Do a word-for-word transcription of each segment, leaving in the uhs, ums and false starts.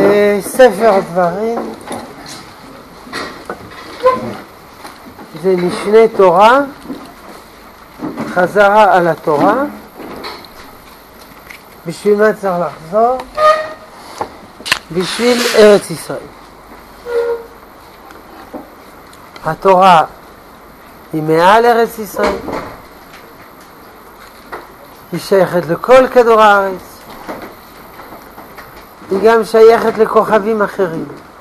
ספר דברים זה משנה תורה, חזרה על התורה. בשביל מה צריך לחזור? בשביל ארץ ישראל. התורה היא מעל ארץ ישראל, היא שייכת לכל כדור הארץ, היא גם שייכת לכוכבים אחרים.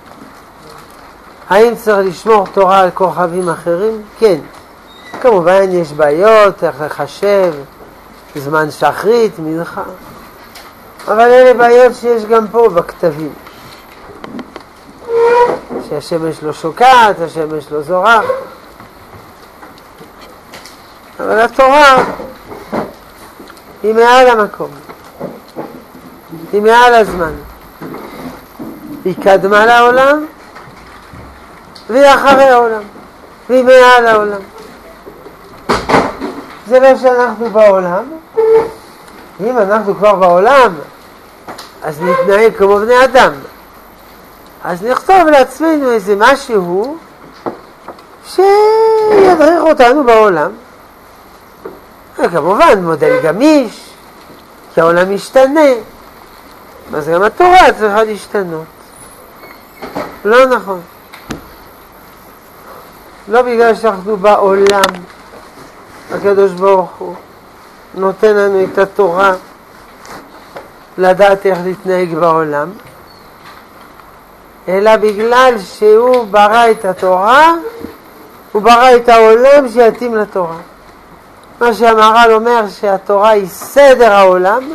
האם צריך לשמור תורה על כוכבים אחרים? כן. כמובן יש בעיות, איך לחשב, זמן שחרית, מנחה. אבל אלה בעיות שיש גם פה בכתבים. שהשמש לא שוקעת, השמש לא זורח. אבל התורה היא מעל המקום. היא מעל הזמן. היא קדמה לעולם, והיא אחרי העולם, והיא מעל העולם. זה לא שאנחנו בעולם. אם אנחנו כבר בעולם, אז נתנהג כמו בני אדם. אז נכתוב לעצמנו איזה משהו שידריך אותנו בעולם. וכמובן מודל גמיש, כי העולם משתנה. אז גם התורה צריכה להשתנות. לא נכון. לא בגלל שאנחנו בעולם, הקדוש ברוך הוא נותן לנו את התורה לדעת איך להתנהג בעולם, אלא בגלל שהוא ברא את התורה, הוא ברא את העולם שיתאים לתורה. מה שהמהר"ל אומר שהתורה היא סדר העולם,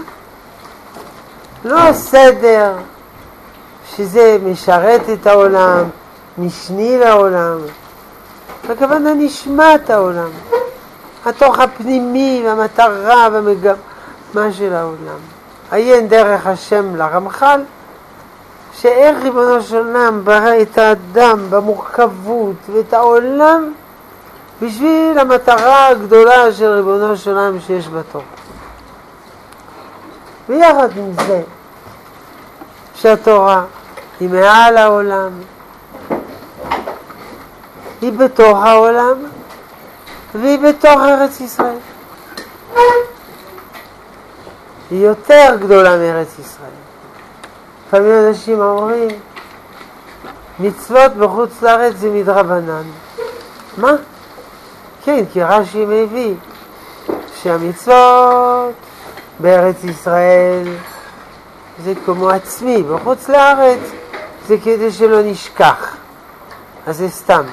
לא סדר שזה משרת את העולם, משני לעולם, הכוונה נשמת העולם, התוך הפנימי והמטרה והמגמה של העולם. עיין דרך השם לרמח"ל, שאיך ריבונו של עולם ברא את האדם במורכבות ואת העולם בשביל המטרה הגדולה של ריבונו של עולם שיש בתורה. ויחד עם זה שהתורה היא מעל העולם, היא בתוך העולם והיא בתוך ארץ ישראל. היא יותר גדולה מארץ ישראל. לפעמים אנשים אומרים, מצוות בחוץ לארץ זה מדרבנן. מה? כן, כי רש"י מביא שהמצוות בארץ ישראל זה כמו עצמי, בחוץ לארץ זה כדי שלא נשכח. אז זה סתם.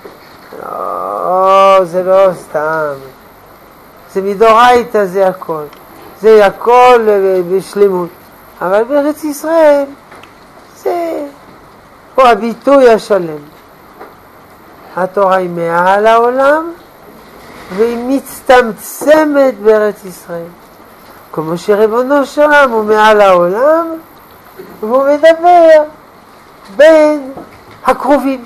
לא, זה לא סתם. זה מדאורייתא, זה הכל. זה הכל בשלמות. אבל בארץ ישראל זה הוא הביטוי השלם. התורה היא מעל העולם והיא מצטמצמת בארץ ישראל. כמו שריבונו של עולם הוא מעל העולם והוא מדבר בין הקרובים.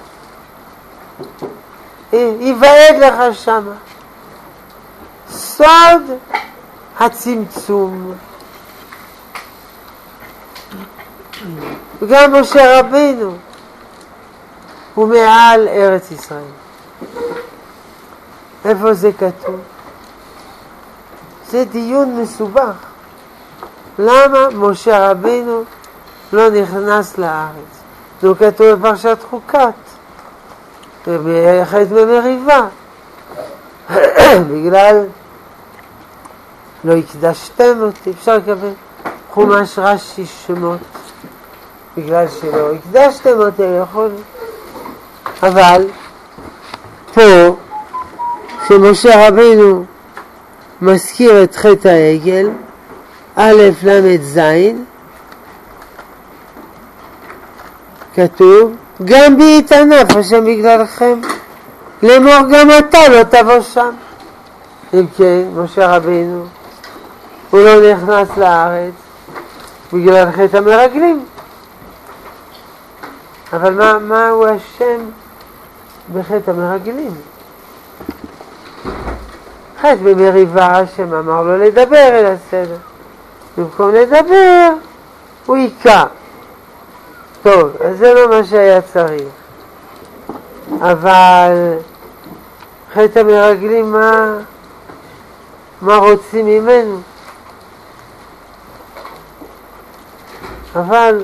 יבעד לך שמה סוד הצמצום. וגם משה רבינו הוא מעל ארץ ישראל. איפה זה כתוב? זה דיון מסובך. למה משה רבינו לא נכנס לארץ? זה כתוב בפרשת חוקת, ובחטא במריבה. בגלל לא הקדשתם אותי. אפשר לקבל חומש רש"י שמות, בגלל שלא הקדשתם אותי, יכול. אבל פה שמשה רבינו מזכיר את חטא העגל, א' למד זין, כתוב גם בי יתענף השם בגללכם, לאמור גם אתה לא תבוא שם. אם כן, משה רבינו הוא לא נכנס לארץ בגלל חטא המרגלים. אבל מה, מה הוא השם בחטא המרגלים? חטא במריבה, השם אמר לו לדבר אל הסדר. במקום לדבר הוא עיקה. טוב, אז זה לא מה שהיה צריך. אבל חטא המרגלים, מה, מה רוצים ממנו? אבל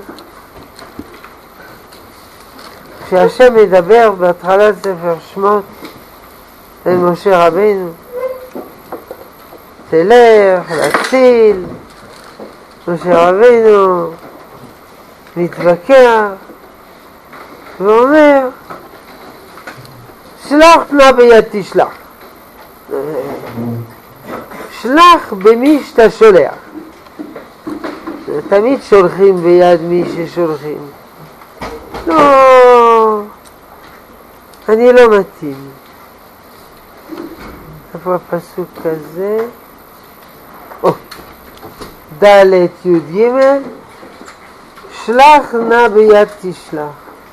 כשהשם מדבר בהתחלת ספר שמות אל משה רבינו, תלך להציל, משה רבינו מתווכח ואומר, שלח נא ביד תשלח. שלח במי שאתה שולח. תמיד שולחים ביד מי ששולחים. לא, אני לא מתאים. איפה הפסוק כזה? או, ד' י' ג', שלח נא ביד תשלח.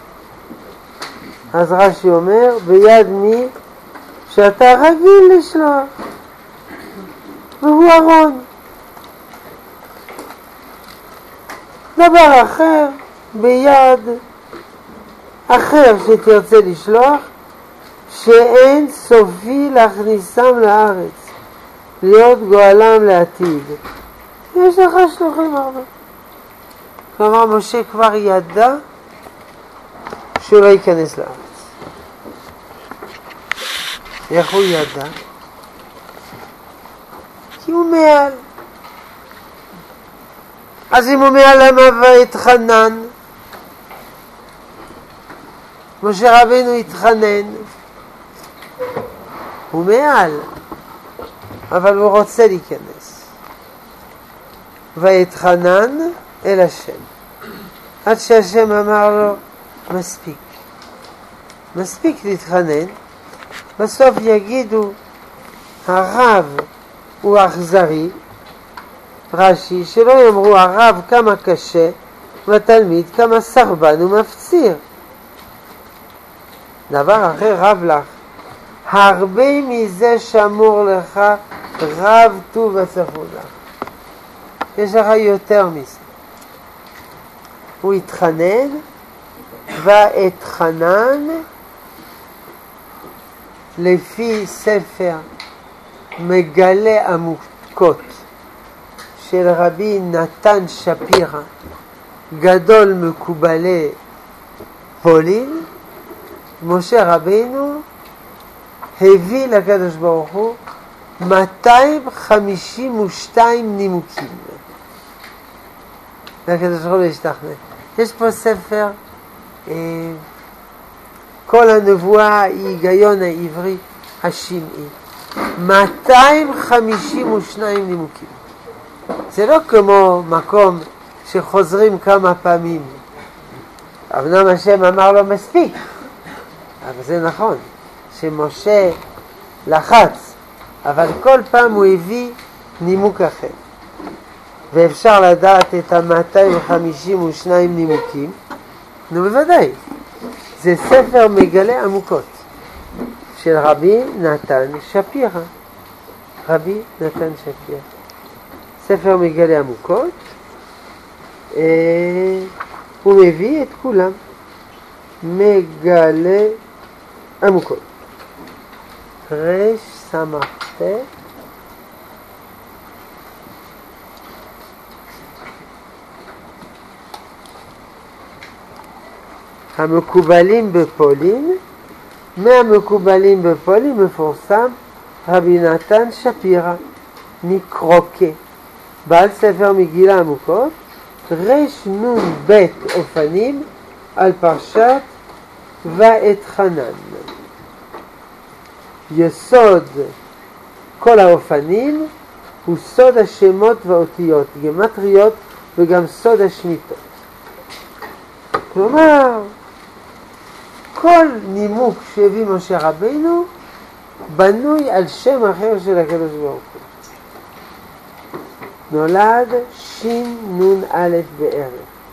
אז רש"י אומר, ביד מי שאתה רגיל לשלוח, והוא אהרון. דבר אחר, ביד אחר שתרצה לשלוח, שאין סופי להכניסם לארץ, להיות גואלם לעתיד. יש לך שלוחים הרבה. כלומר, משה כבר ידע שהוא לא ייכנס לארץ. איך הוא ידע? כי הוא מעל. אז אם הוא מעל, למה והתחנן? משה רבינו התחנן. הוא מעל, אבל הוא רוצה להיכנס. והתחנן אל השם. עד שהשם אמר לו, מספיק. מספיק להתחנן. בסוף יגידו, הרב הוא אכזרי, רש"י, שלא יאמרו הרב כמה קשה, והתלמיד כמה סרבן ומפציר. דבר אחר רב לך, הרבה מזה שמור לך, רב טוב וצפון לך. יש לך יותר מזה. הוא התחנן, ואתחנן לפי ספר מגלה עמוקות של רבי נתן שפירא, גדול מקובלי פולין. משה רבינו הביא לקדוש ברוך הוא מאתיים חמישים ושתיים נימוקים. לקדוש ברוך הוא להשתכנע. יש פה ספר, אה, כל הנבואה היא היגיון העברי השמעי. מאתיים חמישים ושתיים נימוקים. זה לא כמו מקום שחוזרים כמה פעמים. אמנם השם אמר לו מספיק. אבל זה נכון, שמשה לחץ, אבל כל פעם הוא הביא נימוק אחר. ואפשר לדעת את ה-מאתיים חמישים ושתיים נימוקים. נו בוודאי, זה ספר מגלה עמוקות של רבי נתן שפירא. רבי נתן שפירא. ספר מגלה עמוקות, אה, הוא מביא את כולם. מגלה עמוקות. רש סמכת המקובלים בפולין. מהמקובלים בפולין מפורסם רבי נתן שפירא מקרוקה, בעל ספר מגילה עמוקות, רש נון בית אופנים על פרשת ואתחנן. יסוד כל האופנים הוא סוד השמות והאותיות, גמטריות וגם סוד השמיטות. כלומר, כל נימוק שהביא משה רבינו בנוי על שם אחר של הקדוש ברוך הוא. נולד שין נון א' בערך.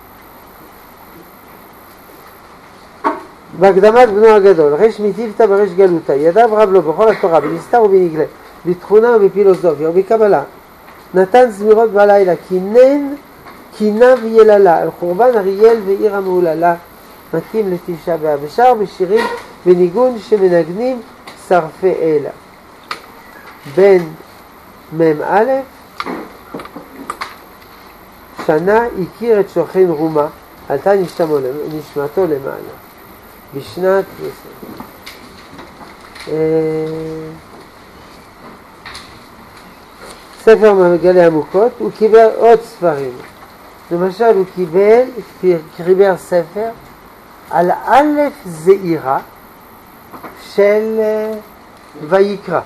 בהקדמת בנו הגדול, רש מטיבתא ברש גלותא, ידיו רב לו בכל התורה, בנסתר ובנגלה, בתכונה ובפילוסופיה ובקבלה. נתן זמירות בלילה, כינן קינה ויללה, על חורבן אריאל ועיר המעוללה, מתאים לתשעה באב, ושר בשירים בניגון שמנגנים שרפי אלה. בן מם א', שנה הכיר את שוכן רומה, עלתה נשמתו למעלה, בשנת ספר מגלי עמוקות. הוא קיבל עוד ספרים, למשל הוא קיבל, חיבר ספר על א' זעירה של ויקרא.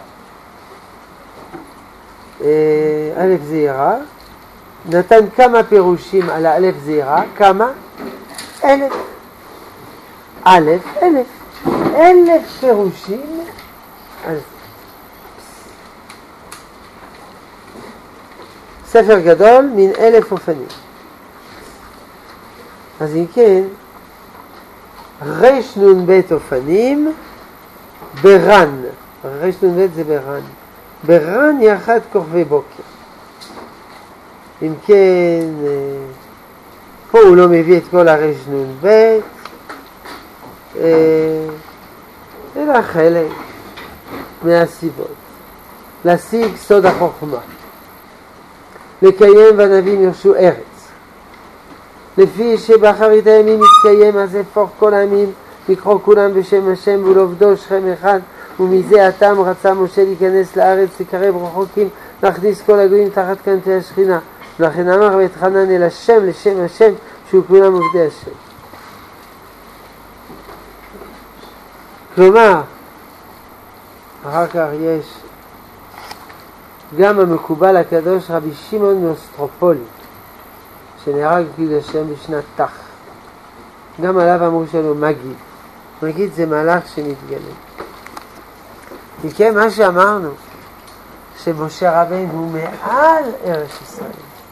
א' זעירה, נתן כמה פירושים על האלף זעירה, כמה? אלף. א', אלף. אלף פירושים על זה. ספר גדול מן אלף אופנים. אז אם כן, רש נון בית אופנים ברן. רש נון בית זה ברן. ברן יחד כוכבי בוקר. אם כן, פה הוא לא מביא את כל הרש נון בית, אלא חלק מהסיבות. להשיג סוד החוכמה. לקיים והנביאים ירשו ארץ. לפי שבאחרית הימים יתקיים, אז יהפוך כל העמים לקרוא כולם בשם השם ולעובדו שכם אחד, ומזה הטעם רצה משה להיכנס לארץ, לקרב רחוקים, להכניס כל הגויים תחת כנפי השכינה. ולכן אמר ואתחנן אל השם לשם השם, שהוא כולם עובדי השם. כלומר, אחר כך יש גם המקובל הקדוש רבי שמעון מאוסטרופולי, שנהרג בגלל השם בשנת תח. גם עליו אמרו שלו מגיד. מגיד זה מלאך שמתגלה. וכן מה שאמרנו, שמשה רבינו הוא מעל ארץ ישראל.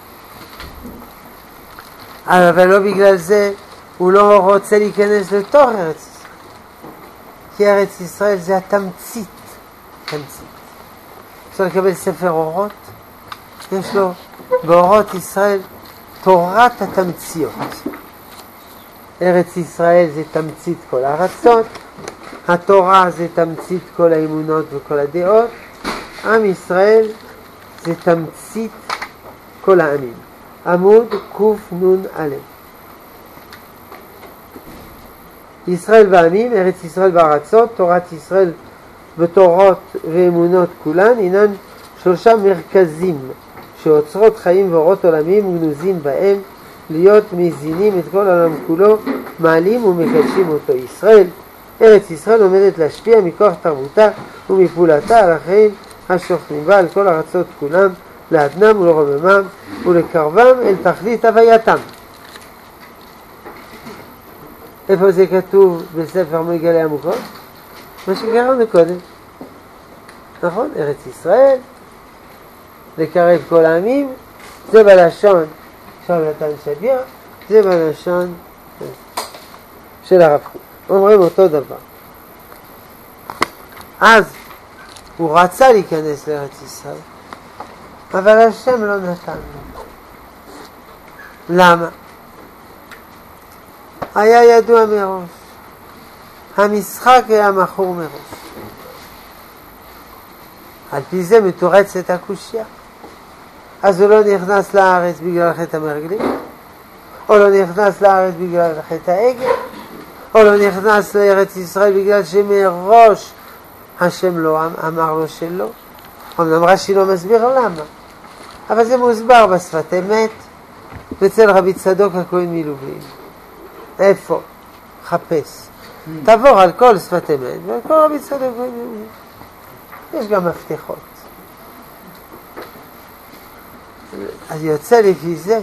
אבל לא בגלל זה הוא לא רוצה להיכנס לתוך ארץ ישראל. כי ארץ ישראל זה התמצית. תמצית. אפשר לקבל ספר אורות, יש לו באורות ישראל תורת התמציות. ארץ ישראל זה תמצית כל הארצות, התורה זה תמצית כל האמונות וכל הדעות, עם ישראל זה תמצית כל העמים. עמוד קוף נון א'. ישראל ועמים, ארץ ישראל בארצות, תורת ישראל ותורות ואמונות כולן אינן שלושה מרכזים שאוצרות חיים ואורות עולמים וגנוזים בהם, להיות מזינים את כל העולם כולו, מעלים ומקדשים אותו. ישראל, ארץ ישראל עומדת להשפיע מכוח תרבותה ומפעולתה על החיים השוכנים בה, על כל ארצות כולם, לעדנם ולרוממם ולקרבם אל תכלית הווייתם. איפה זה כתוב בספר מגלי עמוקות? מה שקראנו קודם. נכון? ארץ ישראל, לקרב כל העמים, זה בלשון של נתן שבירה, זה בלשון של הרב קוק. אומרים אותו דבר. אז הוא רצה להיכנס לארץ ישראל, אבל השם לא נתן לו. למה? היה ידוע מראש. המשחק היה מכור מראש. על פי זה מתורצת הקושיה. אז הוא לא נכנס לארץ בגלל חטא המרגלים, או לא נכנס לארץ בגלל חטא העגל, או לא נכנס לארץ ישראל בגלל שמראש השם לא אמר לו שלא. אמנם רש"י לא מסביר למה, אבל זה מוסבר בשפת אמת אצל רבי צדוק הכהן מלובלין. איפה? חפש. תעבור על כל שפת אמת ועל כל רבי צדוק הכהן מלובלין. יש גם מפתחות. אז יוצא לפי זה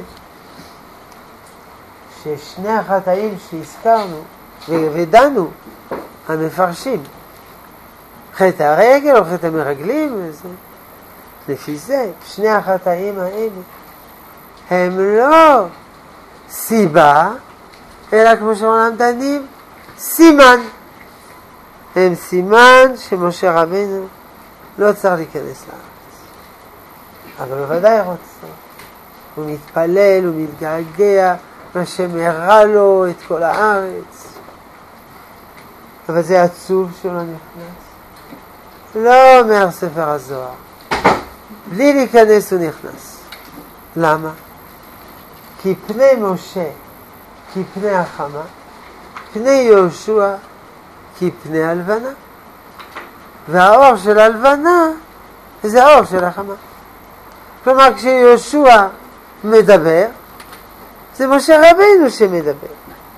ששני החטאים שהזכרנו ודנו המפרשים, חטא הרגל או חטא המרגלים, וזה, לפי זה שני החטאים האלה הם לא סיבה, אלא כמו שאומרים דנים, סימן. הם סימן שמשה רבינו לא צריך להיכנס לארץ, אבל בוודאי רוצה. הוא מתפלל, הוא מתגעגע, והשם הראה לו את כל הארץ. אבל זה עצוב שהוא לא נכנס. לא אומר ספר הזוהר. בלי להיכנס הוא נכנס. למה? כי פני משה, כי פני החמה, פני יהושע, כי פני הלבנה. והאור של הלבנה זה האור של החמה. כלומר, כשיהושע מדבר, זה משה רבינו שמדבר.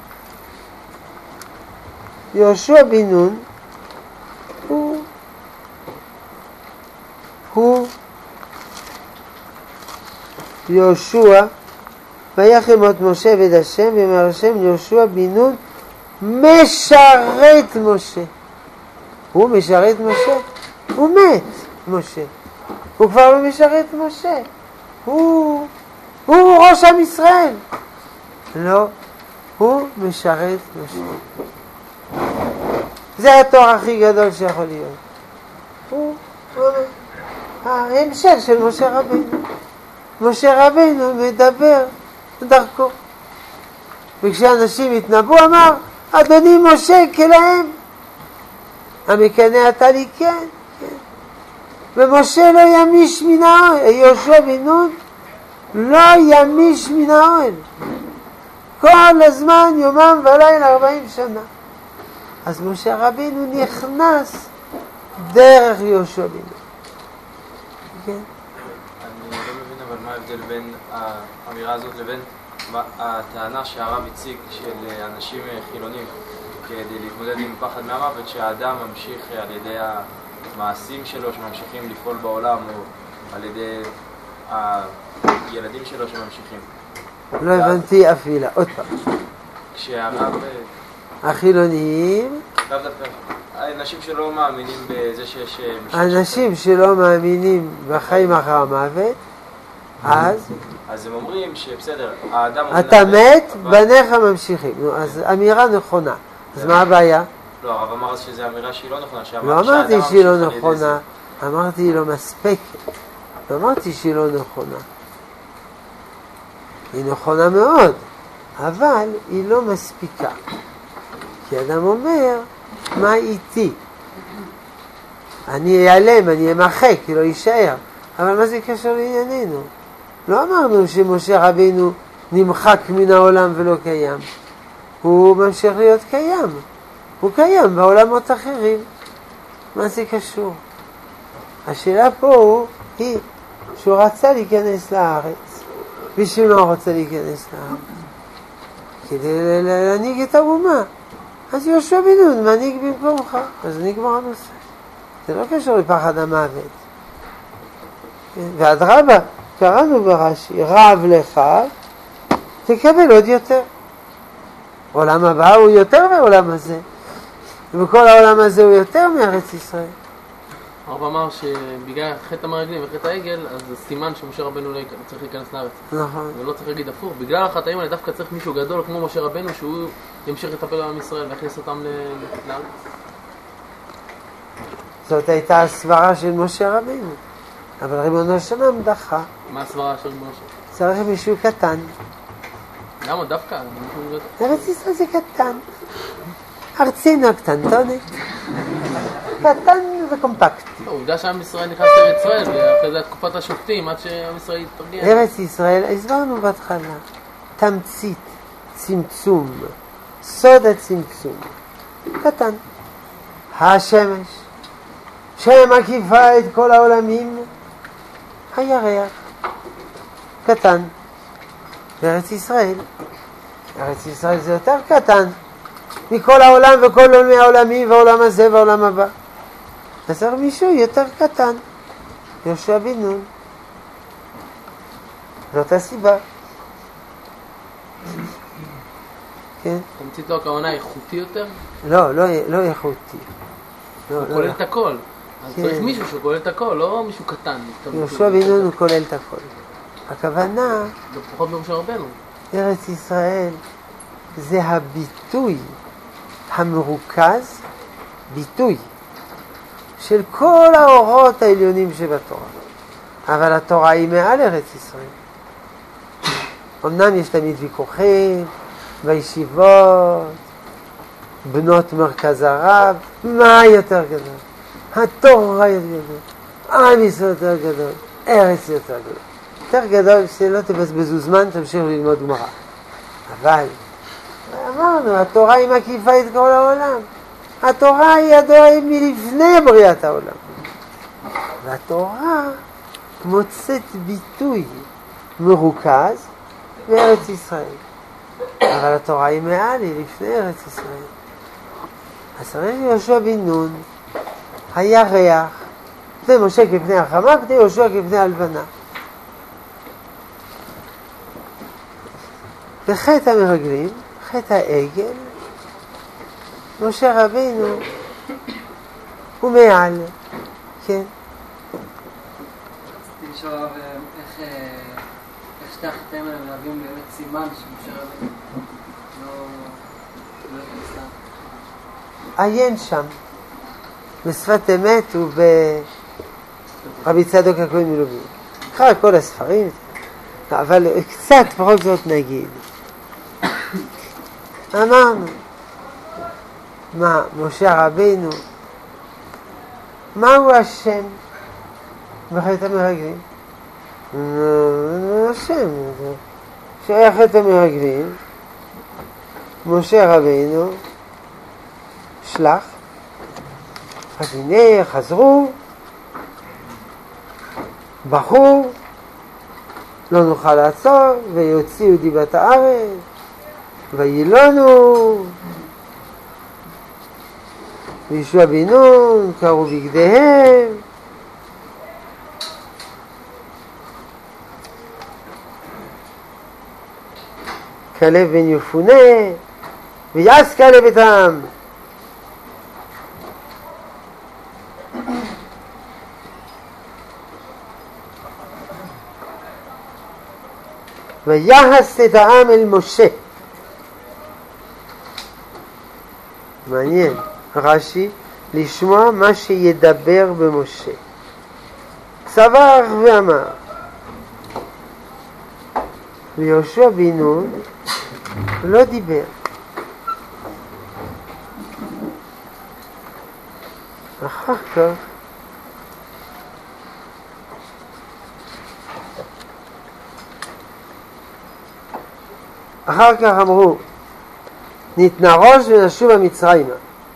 יהושע בן נון הוא הוא יהושע ויחם את משה ואת השם ואמר השם יהושע בן נון משרת משה. הוא משרת משה? הוא מת משה. הוא כבר לא משרת משה. הוא הוא ראש עם ישראל. לא, הוא משרת משה. זה התואר הכי גדול שיכול להיות. הוא, הוא ההמשך של משה רבינו. משה רבינו מדבר דרכו. וכשאנשים התנבאו אמר, אדוני משה כלהם. המקנא אתה לי כן, כן. ומשה לא ימיש מן האוהל. יהושע בן נון לא ימיש מן האוהל. כל הזמן יומם ולילה ארבעים שנה. אז משה רבינו נכנס דרך יהושע בן נון. כן? אני לא מבין אבל מה ההבדל בין האמירה הזאת לבין הטענה שהרב הציג של אנשים חילונים כדי להתמודד עם פחד מהמוות, שהאדם ממשיך על ידי המעשים שלו שממשיכים לפעול בעולם או על ידי הילדים שלו שממשיכים. לא הבנתי אפילה, עוד פעם. כשהרב... החילוניים... לאו דווקא, האנשים שלא מאמינים בזה שיש... אנשים שלא מאמינים בחיים אחר המוות, אז... אז הם אומרים שבסדר, האדם... אתה מת, בניך ממשיכים. אז אמירה נכונה. אז מה הבעיה? לא, הרב אמר אז שזו אמירה שהיא לא נכונה. לא אמרתי שהיא לא נכונה, אמרתי היא לא מספקת. לא אמרתי שהיא לא נכונה. היא נכונה מאוד, אבל היא לא מספיקה. כי אדם אומר, מה איתי? אני אעלם, אני אמחק, כי לא יישאר. אבל מה זה קשר לענייננו? לא אמרנו שמשה רבינו נמחק מן העולם ולא קיים. הוא ממשיך להיות קיים. הוא קיים בעולמות אחרים. מה זה קשור? השאלה פה היא שהוא רצה להיכנס לארץ. בשביל מה הוא רוצה להיכנס לארץ? כדי להנהיג את האומה. אז יהושע בן נון מנהיג במקומך. אז נגמר הנושא. זה לא קשור לפחד המוות. ואדרבה, קראנו ברש"י, רב לך, תקבל עוד יותר. עולם הבא הוא יותר מהעולם הזה. ובכל העולם הזה הוא יותר מארץ ישראל. הרב אמר שבגלל חטא המרגלים וחטא העגל, אז זה סימן שמשה רבנו לא צריך להיכנס לארץ. נכון. ולא צריך להגיד הפוך. בגלל החטאים האלה דווקא צריך מישהו גדול כמו משה רבנו, שהוא ימשיך לטפל בעם ישראל ויכניס אותם לארץ. זאת הייתה הסברה של משה רבנו. אבל ריבונו של עולם דחה. מה הסברה של משה? צריך מישהו קטן. למה דווקא? ארץ ישראל זה קטן. ארצינו הקטנטונת. קטן וקומפקטי. הוא יודע שעם ישראל נכנס לארץ ישראל, ואחרי זה תקופת השופטים, עד שעם ישראל יתרגיע. ארץ ישראל, הסברנו בהתחלה, תמצית, צמצום, סוד הצמצום, קטן. השמש, שמקיפה את כל העולמים, הירח, קטן. בארץ ישראל, ארץ ישראל זה יותר קטן, מכל העולם וכל עולמי העולמים והעולם הזה והעולם הבא. אז צריך מישהו יותר קטן, יהושע בן נון. זאת הסיבה. כן? תמצית לו הכוונה איכותי יותר? לא, לא, לא איכותי. הוא כולל את הכל. אז צריך מישהו שכולל את הכל, לא מישהו קטן. יהושע בן נון הוא כולל את הכל. הכוונה... זה פחות משה רבנו. ארץ ישראל זה הביטוי המרוכז, ביטוי של כל האורות העליונים שבתורה. אבל התורה היא מעל ארץ ישראל. אמנם יש תמיד ויכוחים בישיבות, בנות מרכז הרב, מה יותר גדול? התורה יותר גדול, עם ישראל יותר גדול, ארץ יותר גדול. יותר גדול שלא תבזבזו זמן, תמשיכו ללמוד גמרא. אבל אמרנו, התורה היא מקיפה את כל העולם. התורה היא הדור מלפני בריאת העולם. והתורה מוצאת ביטוי מרוכז בארץ ישראל. אבל התורה היא מעל, היא לפני ארץ ישראל. אז צריך יהושע בן נון, הירח, פני משה כפני החמה, פני יהושע כפני הלבנה. בחטא המרגלים, חטא העגל, משה רבינו הוא מעל, כן. רציתי לשאול הרב, איך שתי החטאים האלה מלווים באמת סימן שמשה רבינו לא נכנסה? עיין שם, בשפת אמת וברבי צדוק הכהן מלובלין. אחר כל הספרים, אבל קצת פחות זאת נגיד. אמרנו, מה, משה רבינו, מהו השם בחטא המרגלים? השם, שהיה חטא המרגלים, משה רבינו, שלח, אז הנה חזרו, בחור, לא נוכל לעצור, ויוציאו דיבת הארץ, וילונו, וישוע בן נון, קראו בגדיהם, כלב בן יפונה, ויעש כלב את העם. ויחס את העם אל משה. מעניין, רש"י, לשמוע מה שידבר במשה. צווח ואמר, ויהושע בן נון לא דיבר. אחר כך אחר כך אמרו, נתנרוש ונשוב המצרימה.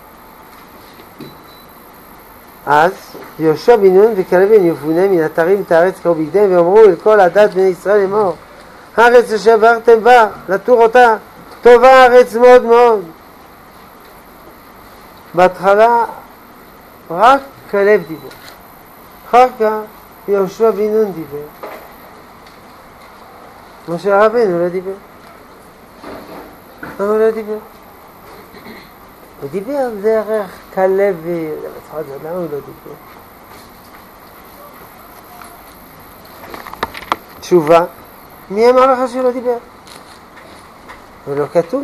אז יהושע בן נון וכלב בן יפונה מן אתרים את הארץ קראו בגדיהם ואמרו אל כל עדת בני ישראל לאמור, הארץ אשר ברכתם בה לתור אותה, טובה הארץ מאוד מאוד. בהתחלה רק כלב דיבר, אחר כך יהושע בן נון דיבר, משה רבינו לא דיבר. למה הוא לא דיבר? הוא דיבר דרך כלב ו... למה הוא לא דיבר? תשובה, מי אמר לך שהוא לא דיבר? הוא לא כתוב.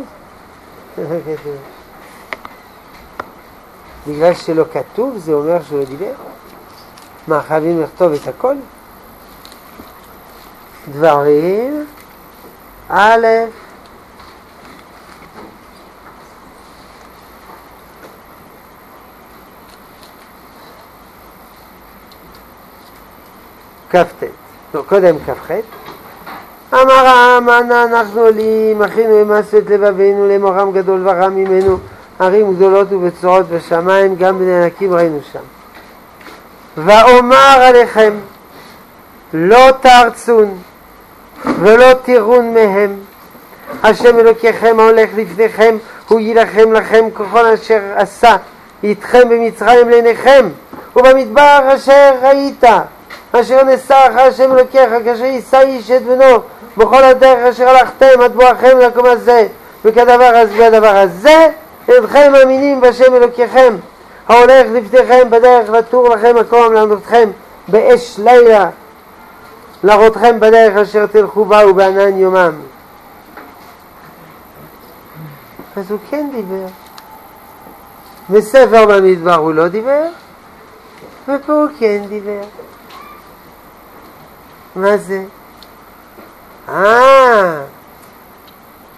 בגלל שלא כתוב זה אומר שהוא לא דיבר? מה, חייבים לכתוב את הכל? דברים א' כ"ט, לא, קודם כ"ח. אמר העם, אנה אנחנו עולים, אחינו אמסו את לבבינו למורם גדול ורם ממנו, ערים גדולות ובצורות בשמיים, גם בני ענקים ראינו שם. ואומר עליכם, לא תרצון ולא תירון מהם, השם אלוקיכם ההולך לפניכם, הוא יילחם לכם ככל אשר עשה איתכם במצרים לעיניכם, ובמדבר אשר ראית, אשר נשא אחר השם אלוקיך, כאשר יישא איש את בנו, בכל הדרך אשר הלכתם עד בואכם למקום הזה, וכדבר הזה והדבר הזה, אינכם מאמינים בשם אלוקיכם, ההולך לפניכם בדרך לתור לכם מקום לעמדותכם באש לילה, להראותכם בדרך אשר תלכו בה ובענן יומם. אז הוא כן דיבר. בספר במדבר הוא לא דיבר, ופה הוא כן דיבר. מה זה? אה,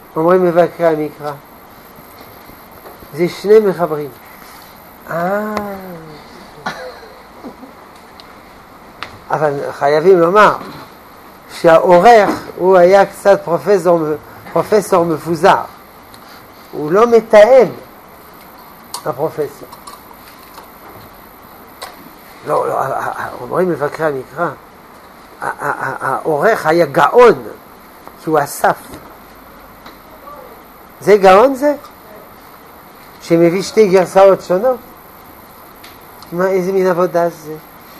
אומרים מבקרי המקרא. זה שני מחברים. אה... אבל חייבים לומר שהעורך הוא היה קצת פרופסור, פרופסור מפוזר. הוא לא מתאם, הפרופסור. לא, לא, אומרים מבקרי המקרא, העורך היה גאון, כי הוא אסף. זה גאון זה? שמביא שתי גרסאות שונות? מה, איזה מין עבודה זה?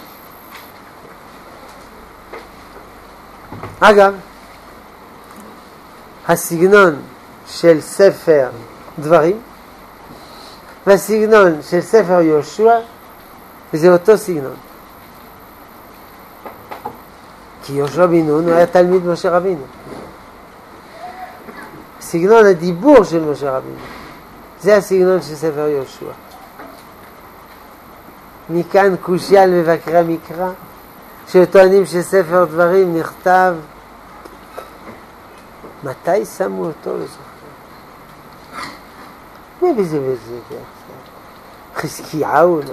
אגב, הסגנון של ספר דברים והסגנון של ספר יהושע זה אותו סגנון. כי יהושע בן נון הוא היה תלמיד משה רבינו. סגנון הדיבור של משה רבינו זה הסגנון של ספר יהושע. מכאן קושיה על מבקרי המקרא שטוענים שספר דברים נכתב, מתי שמו אותו? לא זוכר. מי בזה וזה? חזקיהו? לא יודע.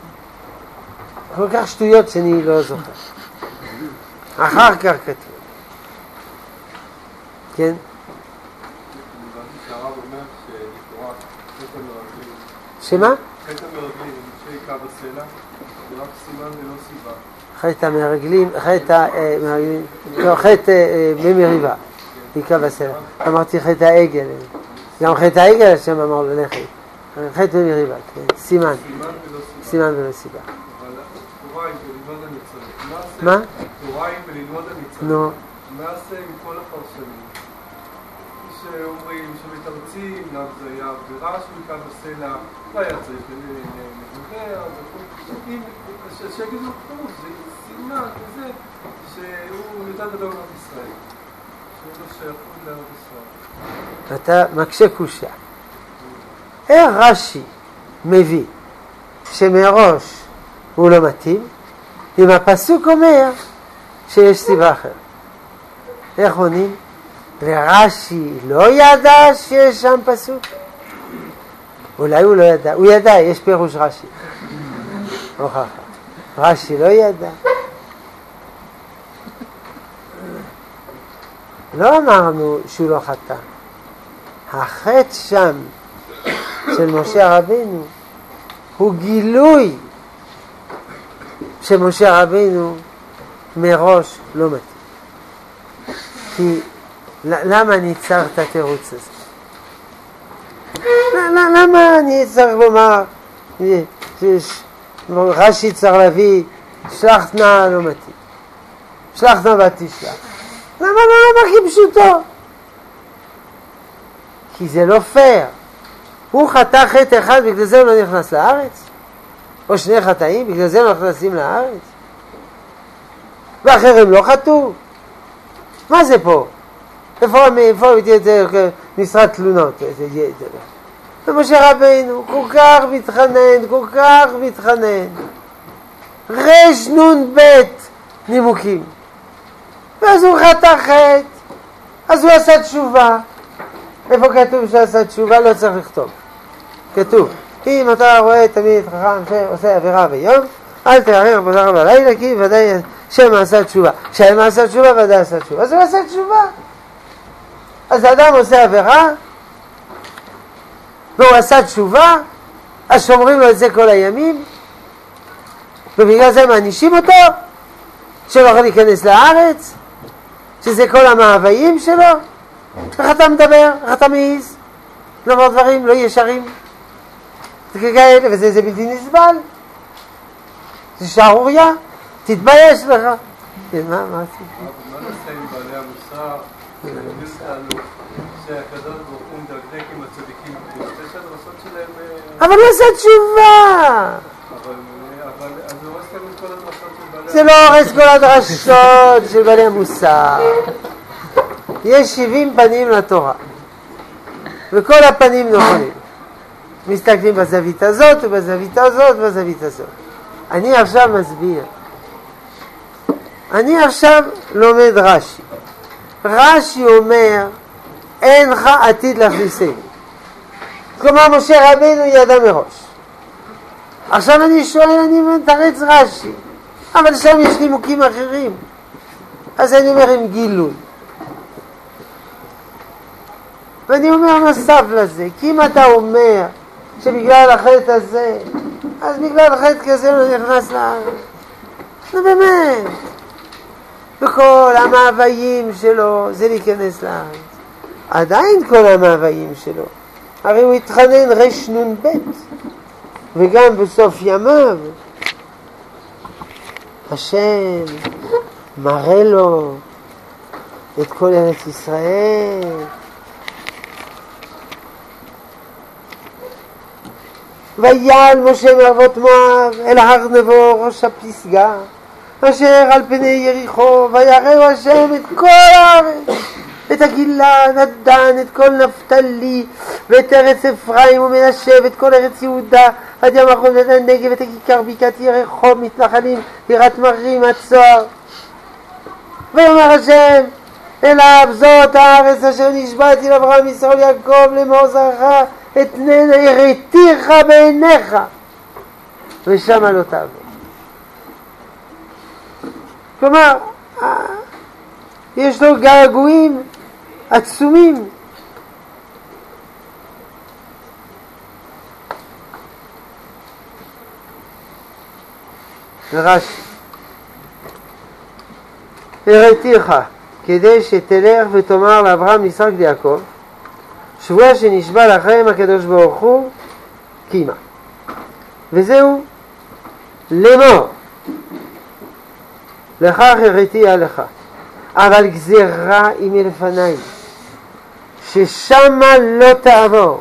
כל כך שטויות שאני לא זוכר. אחר כך כתוב. כן? שמה? חטא המרגלים, שיקה בסלע, זה רק סימן ולא סיבה. חטא המרגלים, חטא המרגלים, לא, חטא במריבה, יקה בסלע. אמרתי חטא העגל, גם חטא העגל השם אמר לו לכי. חטא במריבה, כן, סימן. סימן ולא סיבה. אבל תוריים וללמוד הניצולים. מה? תוריים וללמוד הניצולים. נו. מה עשה עם כל הפרשנים? שאומרים שמתרצים, למה זה היה עבירה שיקה בסלע, לא היה צריך לדבר, שיגידו פה, זה סימן כזה, שהוא יותר גדול לעם ישראל, שהוא לא שייכות לעם ישראל. אתה מקשה קושיה. איך רש"י מביא שמראש הוא לא מתאים, אם הפסוק אומר שיש סיבה אחרת? איך עונים? ורש"י לא ידע שיש שם פסוק? אולי הוא לא ידע, הוא ידע, יש פירוש רש"י. הוכחה. רש"י לא ידע. לא אמרנו שהוא לא חטא. החטא שם של משה רבינו הוא גילוי שמשה רבינו מראש לא מתאים. כי למה אני צריך את התירוץ הזה? למה אני צריך לומר רש"י צריך להביא שלח נא לא מתאים, שלח נא ותשלח? למה לא למה כפשוטו? כי זה לא פייר. הוא חטא חטא אחד, בגלל זה הוא לא נכנס לארץ? או שני חטאים, בגלל זה הם לא נכנסים לארץ? ואחרים לא חטאו? מה זה פה? איפה הבאתי את זה משרד תלונות? ומשה רבינו כל כך מתחנן, כל כך מתחנן. רש נון בית נימוקים. ואז הוא חטא חטא. אז הוא עשה תשובה. איפה כתוב שעשה תשובה? לא צריך לכתוב. כתוב, אם אתה רואה תמיד חכם שעושה עבירה ביום, אל תערער בזרע בלילה, כי ודאי שם עשה תשובה. שם עשה תשובה, ודאי עשה תשובה. אז הוא עשה תשובה. אז האדם עושה עבירה, והוא עשה תשובה, אז שומרים לו את זה כל הימים, ובגלל זה מענישים אותו, שלא יכול להיכנס לארץ, שזה כל המאוויים שלו. איך אתה מדבר? איך אתה מעיז? לומר דברים לא ישרים. וכאלה, וזה זה בלתי נסבל. זה שערוריה. תתבייש לך. כן, מה, מה עשית? מה נעשה עם בעלי המוסר? שהקדוש ברוך הוא מדקדק עם הצדיקים, יש הדרשות שלהם... אבל הוא עושה תשובה! אבל אז הוא הורס כאן את כל הדרשות של בעלי... זה לא הורס כל הדרשות של בעלי המוסר. יש שבעים פנים לתורה, וכל הפנים נכונים. מסתכלים בזווית הזאת ובזווית הזאת ובזווית הזאת. אני עכשיו מסביר. אני עכשיו לומד רש"י. רש"י אומר אינך עתיד להכניסני. כלומר, משה רבינו ידע מראש. עכשיו אני שואל, אני מתרץ רש"י, אבל שם יש נימוקים אחרים. אז אני אומר עם גילוי. ואני אומר נוסף לזה, כי אם אתה אומר שבגלל החטא הזה, אז בגלל החטא כזה לא נכנס לארץ. נו באמת, בכל המאוויים שלו זה להיכנס לארץ. עדיין כל המאוויים שלו, הרי הוא התחנן רש נון בית, וגם בסוף ימיו השם מראה לו את כל ארץ ישראל. ויעל משה מערבות מואב אל הר נבו ראש הפסגה אשר על פני יריחו, ויראו השם את כל הארץ, את הגלעד, את דן, את כל נפתלי, ואת ארץ אפרים ומנשה, ואת כל ארץ יהודה, עד ים החול ואת הנגב, ואת הכיכר בקעת יריחו, מתנחלים, יראת מרים, הצוהר. ויאמר השם אליו, זאת הארץ אשר נשבעתי לאברהם ישראל יעקב לאמור זרעך, אתננה הראיתיך בעיניך, ושם לא תעבור. כלומר, יש לו געגועים עצומים. רש"י, הראיתיך כדי שתלך ותאמר לאברהם יצחק ויעקב, שבועה שנשבע לכם הקדוש ברוך הוא קיימה. וזהו לאמור, לכך הראיתי עליך, אבל גזירה היא מלפניי, ששמה לא תעבור,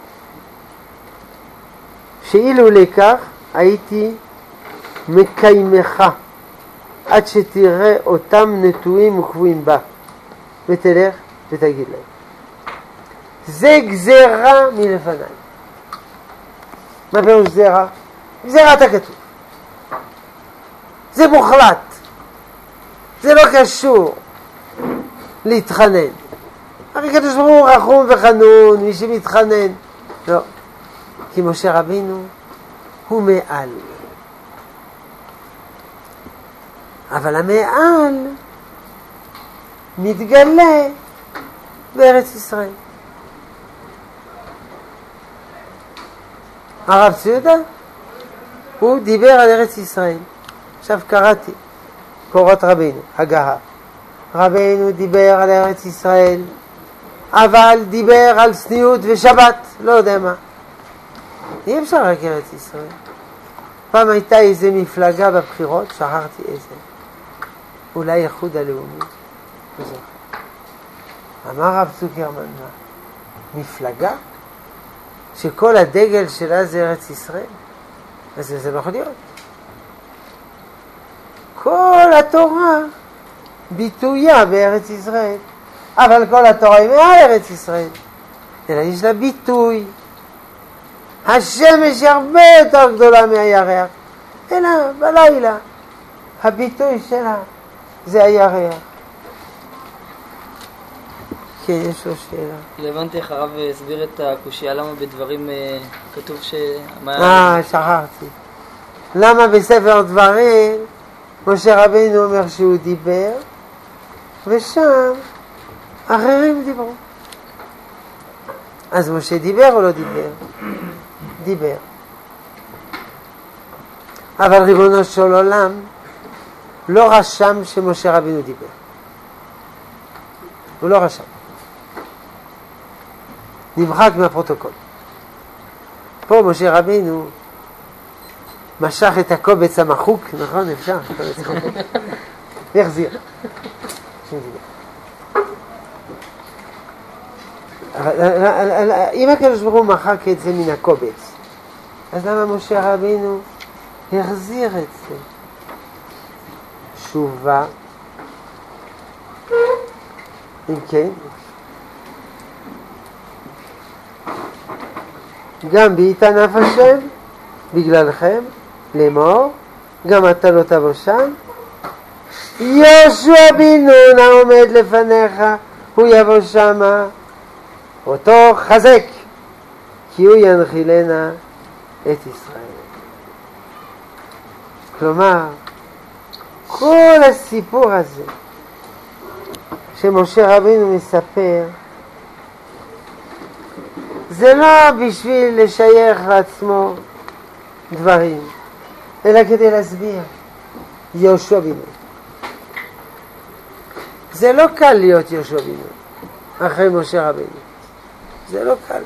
שאילו לכך הייתי מקיימך עד שתראה אותם נטועים וקבועים בה, ותלך ותגיד להם. זה גזירה מלפניי. מה פירוש גזירה? גזירת הכתוב. זה מוחלט. זה לא קשור להתחנן. הרי קדוש ברוך הוא רחום וחנון, מי שמתחנן. לא. כי משה רבינו הוא מעל. אבל המעל מתגלה בארץ ישראל. הרב ציודה, הוא דיבר על ארץ ישראל. עכשיו קראתי קורות רבינו, הגהה. רבינו דיבר על ארץ ישראל, אבל דיבר על צניעות ושבת, לא יודע מה. אי אפשר רק ארץ ישראל. פעם הייתה איזה מפלגה בבחירות, שכחתי איזה. אולי איחוד הלאומי. אמר רב צוקרמן, מה? מפלגה? שכל הדגל שלה זה ארץ ישראל? אז זה לא יכול להיות. כל התורה ביטויה בארץ ישראל, אבל כל התורה היא מעל ארץ ישראל, אלא יש לה ביטוי. השמש היא הרבה יותר גדולה מהירח, אלא בלילה הביטוי שלה זה הירח. כן, יש לו שאלה. הבנתי איך הרב הסביר את הקושיה, למה בדברים כתוב ש... אה, שכחתי. למה בספר דברים משה רבינו אומר שהוא דיבר, ושם אחרים דיברו. אז משה דיבר או לא דיבר? דיבר. אבל ריבונו של עולם לא רשם שמשה רבינו דיבר. הוא לא רשם. נמחק מהפרוטוקול. פה משה רבינו משך את הקובץ המחוק, נכון? אפשר? והחזיר. אם הקדוש ברוך הוא מחק את זה מן הקובץ, אז למה משה רבינו החזיר את זה? תשובה. אם כן, גם בהתענף השם בגללכם לאמור, גם אתה לא תבוא שם. יהושע בן נון העומד לפניך, הוא יבוא שמה, אותו חזק, כי הוא ינחילנה את ישראל. כלומר, כל הסיפור הזה שמשה רבינו מספר, זה לא בשביל לשייך לעצמו דברים, אלא כדי להסביר. יהושע בן נון. זה לא קל להיות יהושע בן נון אחרי משה רבינו. זה לא קל.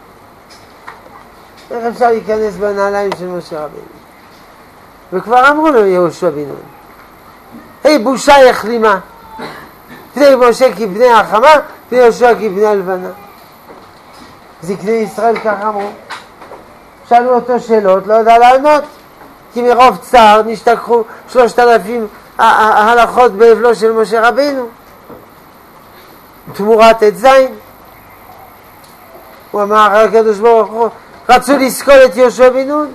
איך אפשר להיכנס בנעליים של משה רבינו? וכבר אמרו לו יהושע בן נון, היי בושה יחלימה, פני משה כפני החמה, פני יהושע כפני הלבנה. זקני ישראל כך אמרו. שאלו אותו שאלות, לא יודע לענות, כי מרוב צער נשתכחו שלושת אלפים ההלכות באבלו של משה רבינו, תמורת את זין. הוא אמר הקדוש ברוך הוא, רצו לסקול את יהושע בן נון.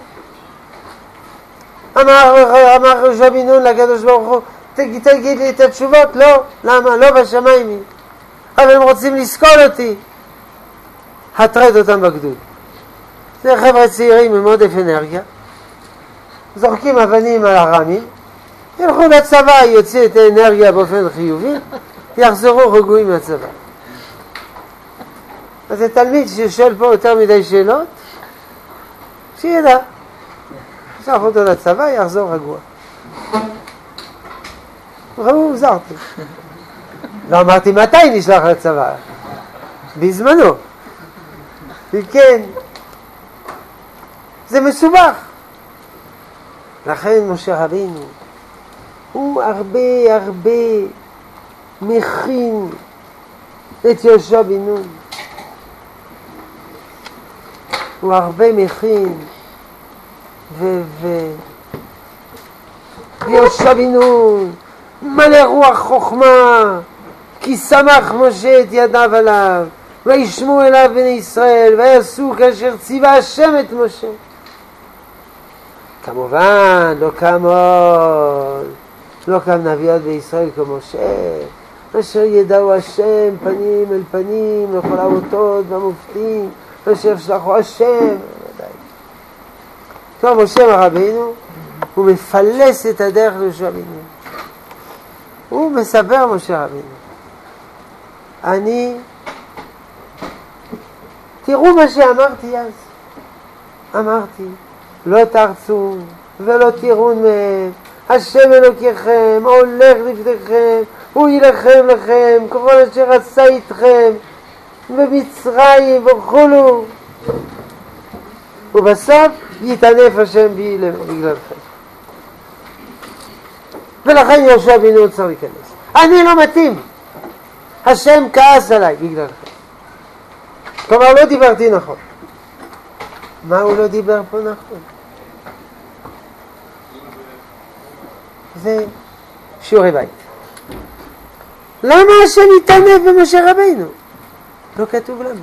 אמר, אמר יהושע בן נון לקדוש ברוך הוא, תגיד לי את התשובות. לא. למה? לא בשמיים היא, אבל הם רוצים לסקול אותי. הטרד אותם בגדוד. זה חבר'ה צעירים עם עודף אנרגיה, זורקים אבנים על הרמים, ילכו לצבא, יוציא את האנרגיה באופן חיובי, יחזרו רגועים מהצבא. אז זה תלמיד ששואל פה יותר מדי שאלות, שידע, שלח אותו לצבא, יחזור רגוע. ראו, זרתי. לא אמרתי מתי נשלח לצבא, בזמנו. וכן, זה מסובך. לכן משה רבינו הוא הרבה הרבה מכין את יהושע בן נון. הוא הרבה מכין ו... ו... יהושע בן נון מלא רוח חוכמה, כי שמח משה את ידיו עליו, וישמעו אליו בני ישראל, ויעשו כאשר ציווה השם את משה. כמובן, לא כמון, לא כאן נביאות בישראל כמו משה, אשר ידעו השם פנים אל פנים, לכל האותות והמופתים, אשר שלחו השם. כמו משה רבינו, הוא מפלס את הדרך ליהושע בן נון. הוא מספר משה רבינו, אני, תראו מה שאמרתי אז. אמרתי, לא תרצו ולא תיראון מהם, השם אלוקיכם הולך לפניכם, הוא ילחם לכם ככל אשר עשה איתכם במצרים וכולו, ובסוף יתענף השם בי בגללכם. ולכן יהושע בן נון צריך להיכנס. אני לא מתאים, השם כעס עליי בגללכם. כלומר לא דיברתי נכון. מה הוא לא דיבר פה נכון? זה שיעורי בית. למה השם יתענף במשה רבינו? לא כתוב לנו.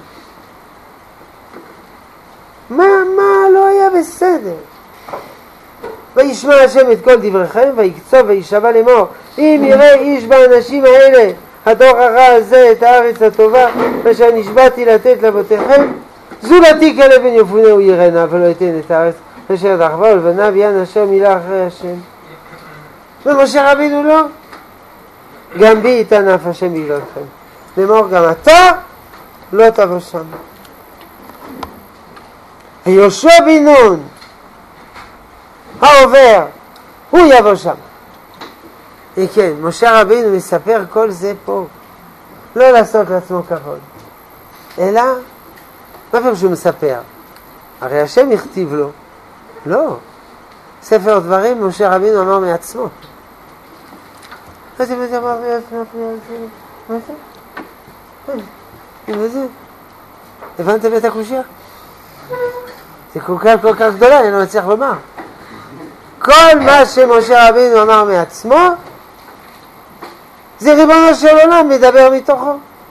מה, מה לא היה בסדר? וישמע השם את כל דבריכם, ויקצוב וישבע לאמור, אם יראה איש באנשים האלה הדור הרע הזה את הארץ הטובה אשר נשבעתי לתת לאבותיכם, זולתי כלב בן יפונה הוא ירנה ולא יתן את הארץ אשר דחבה ולבנה ויען אשר מילא אחרי השם. ומשה רבינו לא, גם בי יתענף השם בגללכם, לאמור גם אתה לא תבוא שם. יהושע בן נון העובר, הוא יבוא שם. כן, משה רבינו מספר כל זה פה, לא לעשות לעצמו כבוד, אלא מה פירוש שהוא מספר? הרי השם הכתיב לו. לא, ספר דברים משה רבינו אמר מעצמו. מה זה מה זה אמר מעצמו? מה זה? מה זה? הבנתם את הקושיה? זה כל כך כל כך גדולה, אני לא מצליח לומר. כל מה שמשה רבינו אמר מעצמו, זה ריבונו של עולם מדבר מתוכו.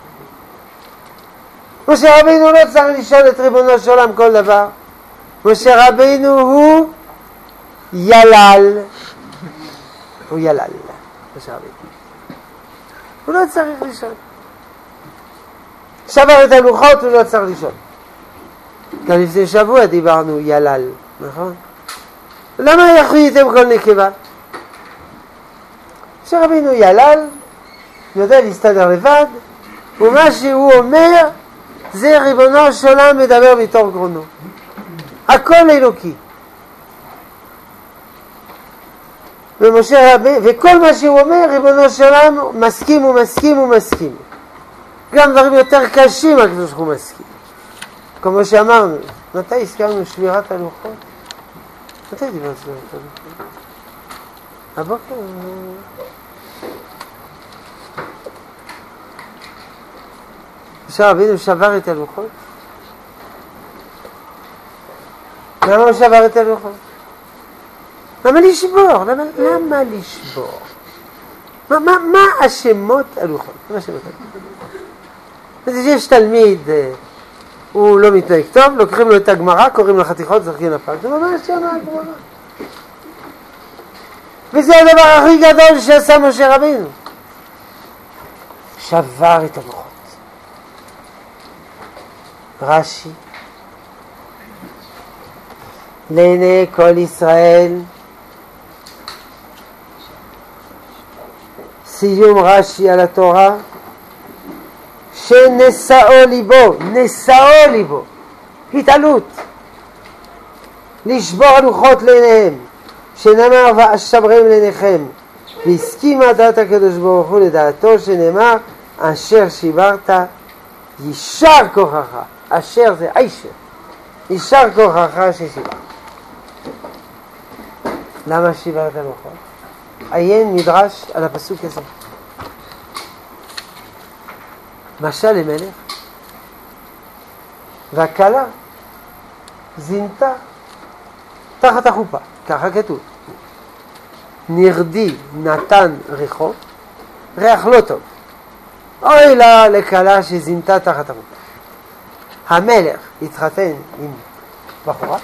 משה רבינו לא צריך לשאול את ריבונו של עולם כל דבר. משה רבינו הוא ילל. הוא ילל. משה רבינו. הוא לא צריך לשאול. שבר את הלוחות, הוא לא צריך לישון. גם לפני שבוע דיברנו ילל, נכון? למה יחריתם כל נקבה? שרבינו ילל, יודע להסתדר לבד, ומה שהוא אומר, זה ריבונו של עולם מדבר מתור גרונו. הכל אלוקי. ומשה רבי, וכל מה שהוא אומר, ריבונו של עולם מסכים ומסכים ומסכים. גם דברים יותר קשים הקדוש ברוך הוא מסכים. כמו שאמרנו, מתי הזכרנו שמירת הלוחות? מתי דיברנו שמירת הלוחות? הבוקר... משה רבינו שבר את הלוחות? למה הוא שבר את הלוחות? למה לשבור? למה, למה לשבור? מה, מה, מה השמות הלוחות? מה השמות הלוחות? יש תלמיד, הוא לא מתנהג טוב, לוקחים לו את הגמרא, קוראים לו חתיכות, זרקים לפרק. זה ממש שמה הגמרא. וזה הדבר הכי גדול שעשה משה רבינו. שבר את הלוחות. רש"י, לעיני כל ישראל, סיום רש"י על התורה, שנשאו ליבו, נשאו ליבו, התעלות, לשבור הלוחות לעיניהם, שנאמר ואשברם לעיניכם, והסכימה דעת הקדוש ברוך הוא לדעתו, שנאמר אשר שיברת יישר כוחך, אשר זה עישר, יישר כוחך ששיברת. למה שיברת הלוחות? עיין מדרש על הפסוק הזה. משל למלך, והכלה זינתה תחת החופה, ככה כתוב. נרדי נתן ריחו, ריח לא טוב. אוי לה לכלה שזינתה תחת החופה. המלך התחתן עם בחורה,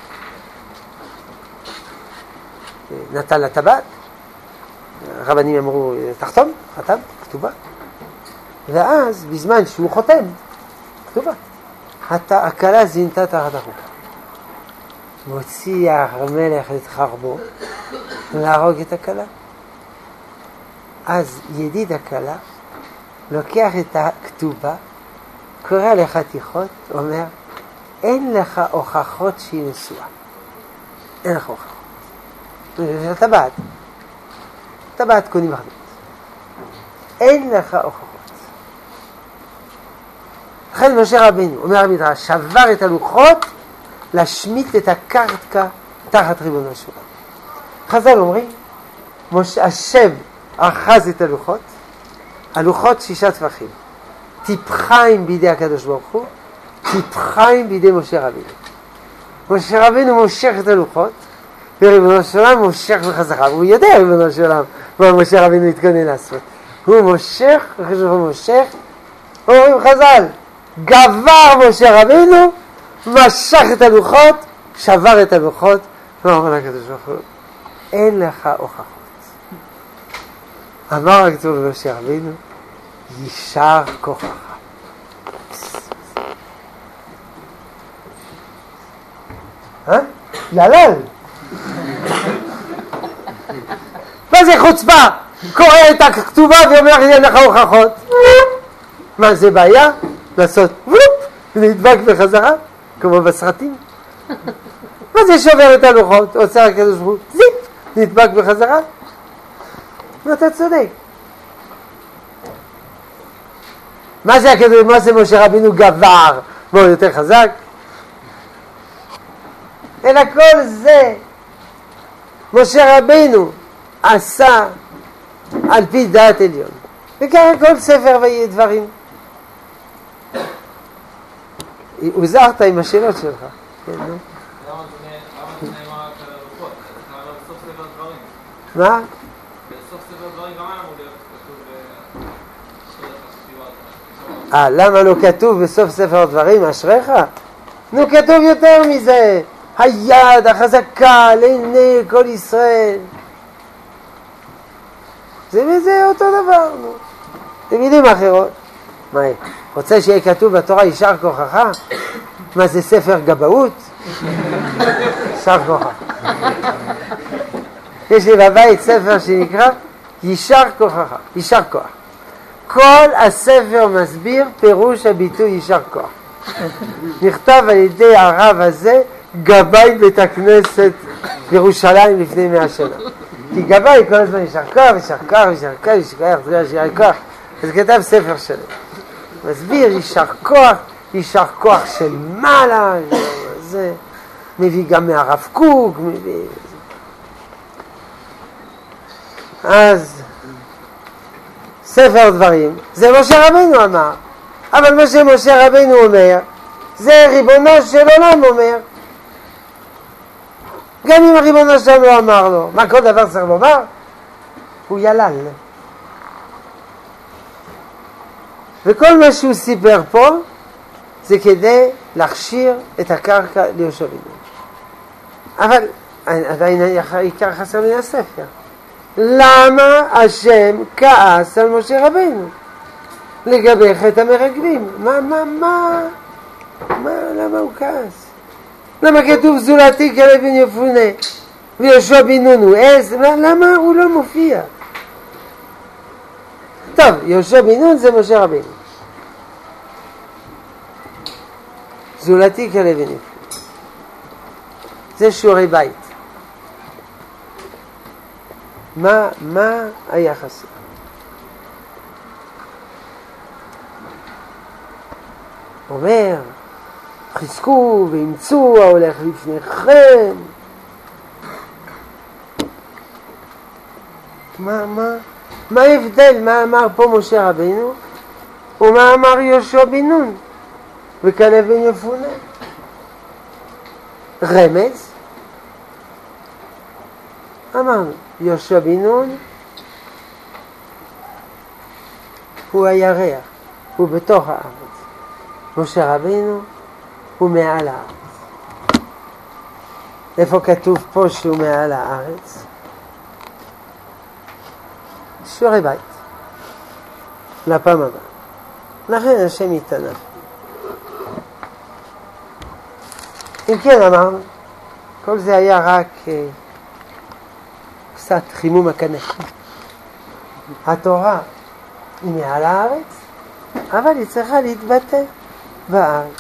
נתן לה טבעת, הרבנים אמרו תחתום, חתם, כתובה, ואז בזמן שהוא חותם, כתובה, הכלה זינתה תחת החופה. מוציא המלך את חרבו להרוג את הכלה. אז ידיד הכלה לוקח את הכתובה, קורא לחתיכות, אומר, אין לך הוכחות שהיא נשואה. אין לך הוכחות. זה טבעת. טבעת קונים בחנות. אין לך הוכחות. לכן משה רבינו, אומר המדרש, שבר את הלוחות, להשמיט את הקרקע תחת ריבונו של עולם. חז"ל אומרים, משה, השם אחז את הלוחות, הלוחות שישה טפחים. טיפחיים בידי הקדוש ברוך הוא, טיפחיים בידי משה רבינו. משה רבינו מושך את הלוחות, וריבונו של עולם מושך בחזרה. הוא יודע ריבונו של עולם מה משה רבינו התכונן לעשות. הוא מושך, הוא מושך, אומרים חז"ל, גבר משה רבינו, משך את הלוחות, שבר את הלוחות, ואומר לקדוש ברוך הוא, אין לך הוכחות. אמר הכתוב למשה רבינו, יישר כוחך. אה? ילל. מה זה חוצפה? קורא את הכתובה ואומר אין לך הוכחות. מה זה בעיה? לעשות וופ ולהדבק בחזרה כמו בסרטים. מה זה שובר את הלוחות? עושה הקדוש ברוך הוא זיפ נדבק בחזרה. אתה צודק. מה זה הקדוש, מה זה משה רבינו גבר? מה הוא יותר חזק? אלא כל זה משה רבינו עשה על פי דעת עליון. וככה כל ספר ויהיה דברים. הוזהרת עם השאלות שלך. כן, נו? למה זה נאמר רק על הלוחות? זה נאמר בסוף ספר דברים. מה? בסוף ספר דברים גם היה אמור להיות כתוב אשריך. אה, למה לא כתוב בסוף ספר דברים אשריך? נו, כתוב יותר מזה. היד החזקה לעיני כל ישראל. זה וזה אותו דבר, נו. במילים אחרות. מה יהיה? רוצה שיהיה כתוב בתורה יישר כוחך? מה זה ספר גבאות? יישר כוחך. יש לי בבית ספר שנקרא יישר כוחך, יישר כוח. כל הספר מסביר פירוש הביטוי יישר כוח. נכתב על ידי הרב הזה, גבאי בית הכנסת בירושלים לפני מאה שנה. כי גבאי כל הזמן יישר כוח, יישר כוח, יישר כוח, יישר כוח, יישר כוח. אז כתב ספר שלם. מסביר יישר כוח, יישר כוח של מעלה, זה מביא גם מהרב קוק, מביא... אז ספר דברים, זה משה רבינו אמר, אבל מה שמשה רבינו אומר, זה ריבונו של עולם אומר. גם אם הריבונו של עולם לא אמר לו, מה כל דבר צריך לומר? הוא ילל. וכל מה שהוא סיפר פה, זה כדי להכשיר את הקרקע ליהושע בן נון. אבל עדיין העיקר חסר מן הספר. למה השם כעס על משה רבינו לגבי חטא המרגלים? מה, מה, מה, מה, למה הוא כעס? למה כתוב זולתי כלב בן יפונה ויהושע בן נון הוא עז? למה הוא לא מופיע? טוב, יהושע בן נון זה משה רבינו. זולתי כלב בן יפונה. זה שיעורי בית. מה, מה היה חסר? אומר, חזקו ואמצו ההולך לפניכם. מה, מה, מה ההבדל? מה אמר פה משה רבינו? ומה אמר יהושע בן נון? וכלב בן יפונה? רמז? אמרנו, יהושע בן נון הוא הירח, הוא בתוך הארץ. משה רבינו הוא מעל הארץ. איפה כתוב פה שהוא מעל הארץ? שיעורי בית. לפעם הבאה. לכן השם יתנף. אם כן אמרנו, כל זה היה רק אה, קצת חימום הקנה. התורה היא מעל הארץ, אבל היא צריכה להתבטא בארץ.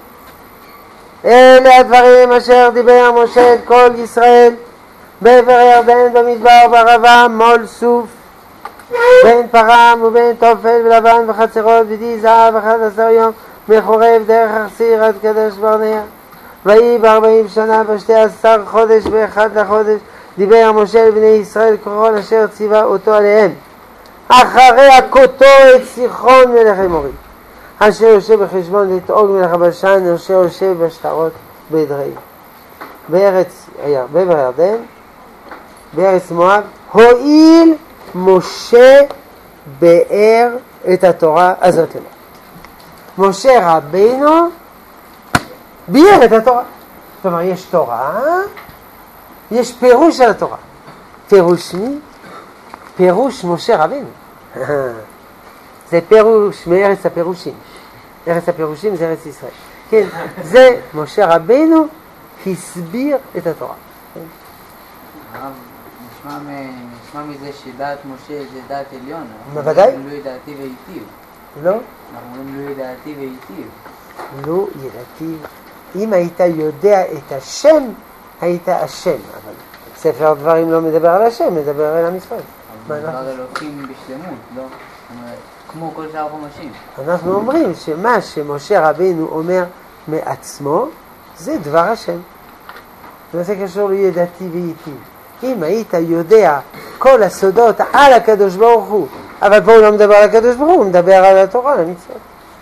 אלה הדברים אשר דיבר משה את כל ישראל בעבר הירדן במדבר בערבה מול סוף בין פרם ובין תופל ולבן וחצרות ודי זהב אחד עשר יום מחורב דרך אכסיר עד קדש ברנע. ויהי בארבעים שנה בשתי עשר חודש באחד לחודש דיבר משה לבני ישראל כל אשר ציווה אותו עליהם. אחרי הכותו את סיחון מלך אמורי אשר יושב בחשבון לתעוג מלך הבשן אשר יושב בשטרות באדרעי בארץ בעבר הירדן בארץ מואב. הואיל משה באר את התורה הזאת למה משה רבינו ביאר את התורה. זאת אומרת, יש תורה, יש פירוש של התורה. פירוש מי? פירוש משה רבינו. זה פירוש מארץ הפירושים. ארץ הפירושים זה ארץ ישראל. כן, זה משה רבינו הסביר את התורה. הרב, נשמע מזה שדעת משה זה דעת עליון. בוודאי. אנחנו לא ידעתי והיטיב. לא? אנחנו אומרים לא ידעתי והיטיב. לא ידעתי. אם היית יודע את השם, היית השם. אבל ספר הדברים לא מדבר על השם, מדבר על עם ישראל. אבל מדבר אלוקים בשלמות, לא? כמו כל שאר חומשים. אנחנו אומרים שמה שמשה רבינו אומר מעצמו, זה דבר השם. זה קשור לידעתי והיטיב. אם היית יודע כל הסודות על הקדוש ברוך הוא, אבל פה הוא לא מדבר על הקדוש ברוך הוא, הוא מדבר על התורה, על המצוות.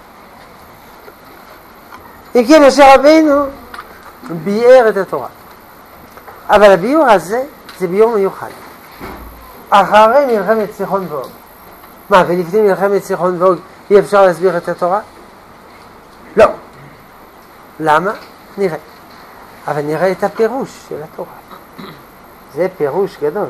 אם כן, משה רבינו ביאר את התורה. אבל הביאור הזה זה ביאור מיוחד. אחרי מלחמת סיחון ואוג. מה, ולפני מלחמת סיחון ואוג אי אפשר להסביר את התורה? לא. למה? נראה. אבל נראה את הפירוש של התורה. זה פירוש גדול.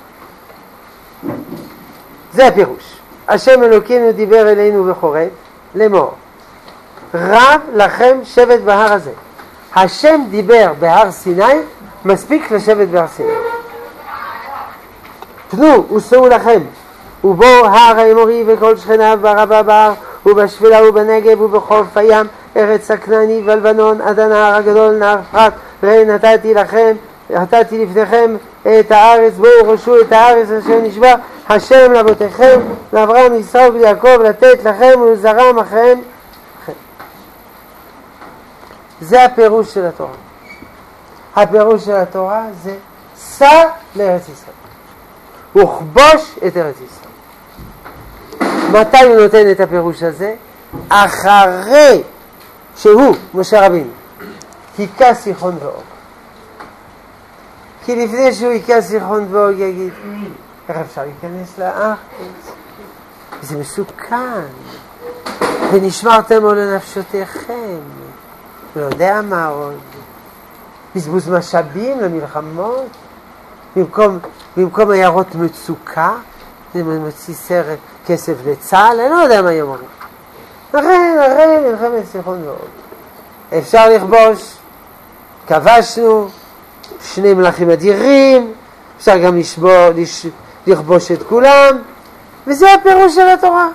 זה הפירוש. השם אלוקינו דיבר אלינו בחורב, לאמור, רב לכם שבט בהר הזה. השם דיבר בהר סיני, מספיק לשבת בהר סיני. פנו וסעו לכם, ובו הר האמורי וכל שכניו בערבה בהר, ובשפלה ובנגב ובחוף הים, ארץ הכנעני ולבנון, עד הנהר הגדול, נהר פרת, ראה נתתי לכם, נתתי לפניכם את הארץ, בואו רשו את הארץ אשר נשבע השם לאבותיכם, לאברהם, ישראל וליעקב, לתת לכם ולזרעם אחריהם. זה הפירוש של התורה. הפירוש של התורה זה סע לארץ ישראל וכבוש את ארץ ישראל. מתי הוא נותן את הפירוש הזה? אחרי שהוא, משה רבינו, היכה סיחון ואוג. כי לפני שהוא היכה סיחון ואוג יגיד, איך אפשר להיכנס לארץ? זה מסוכן. ונשמרתם לו לנפשותיכם. לא יודע מה עוד. בזבוז משאבים למלחמות. במקום, במקום עיירות מצוקה, זה מוציא סרט כסף לצה"ל, אני לא יודע מה יאמרו. לכן, אחרי מלחמת סיחון ואוג. אפשר לכבוש, כבשנו, שני מלכים אדירים, אפשר גם לשבור, לש, לכבוש את כולם, וזה הפירוש של התורה.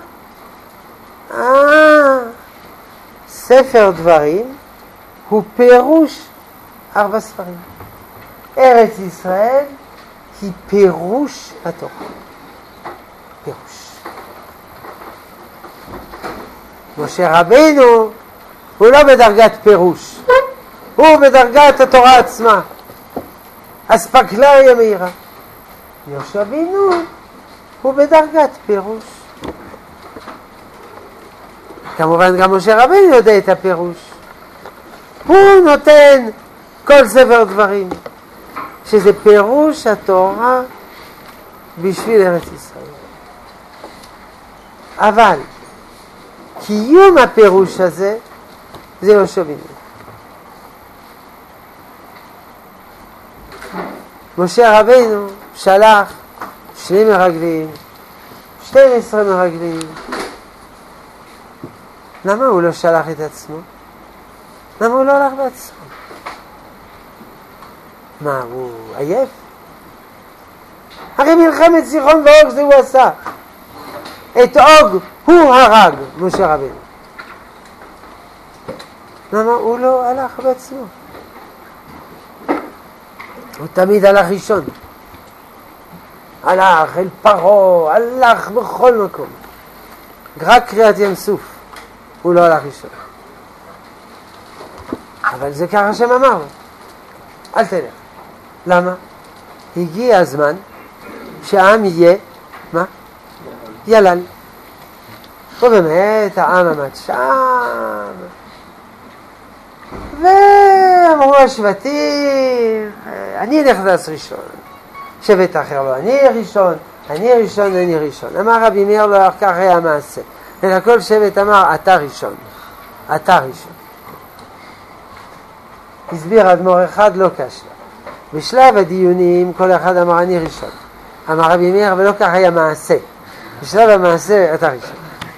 אה, ספר דברים הוא פירוש ארבע ספרים. ארץ ישראל היא פירוש התורה. פירוש. משה רבינו הוא לא בדרגת פירוש, הוא בדרגת התורה עצמה. אספקלריה מהירה. יהושע בן נון הוא בדרגת פירוש. כמובן גם משה רבינו יודע את הפירוש. הוא נותן כל ספר דברים, שזה פירוש התורה בשביל ארץ ישראל. אבל קיום הפירוש הזה זה יהושע בן נון. משה רבינו שלח שני מרגלים, שתים עשרה מרגלים. למה הוא לא שלח את עצמו? למה הוא לא הלך בעצמו? מה, הוא עייף? הרי מלחמת סיחון ואוג זה הוא עשה. את אוג הוא הרג, משה רבינו. למה הוא לא הלך בעצמו? הוא תמיד הלך ראשון. הלך אל פרעה, הלך בכל מקום. רק קריאת ים סוף הוא לא הלך ראשון. אבל זה ככה השם אמר לו, אל תלך. למה? הגיע הזמן שהעם יהיה, מה? ילל. ובאמת העם עמד שם, ואמרו השבטים, אני נכנס ראשון. שבט אחר לא, אני ראשון, אני ראשון, אני ראשון. אמר רבי מאיר לא כך היה המעשה. אלא כל שבט אמר, אתה ראשון, אתה ראשון. הסביר אדמו"ר אחד לא קשה. בשלב הדיונים כל אחד אמר אני ראשון. אמר רבי מאיר ולא כך היה מעשה. בשלב המעשה אתה ראשון.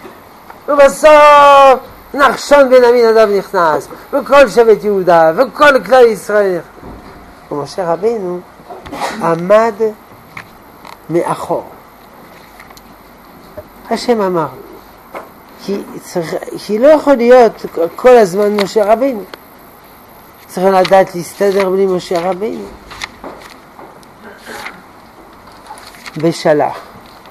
ובסוף נחשון בן עמינדב נכנס, וכל שבט יהודה, וכל כלל ישראל נכנס. ומשה רבינו עמד מאחור. השם אמר, כי, צריך, כי לא יכול להיות כל הזמן משה רבינו. צריך לדעת להסתדר בלי משה רבינו. ושלח.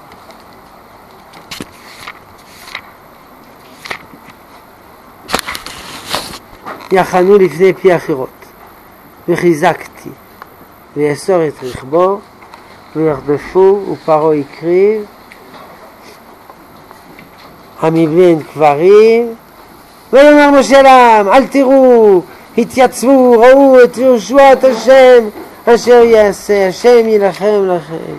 יחנו לפני פי החירות, וחיזקתי, ויסור את רכבו, וירדפו, ופרעה יקריב, המבנה קברים, ויאמר משה לעם, אל תראו, התייצבו, ראו את ישועת השם, אשר יעשה, השם ילחם לכם.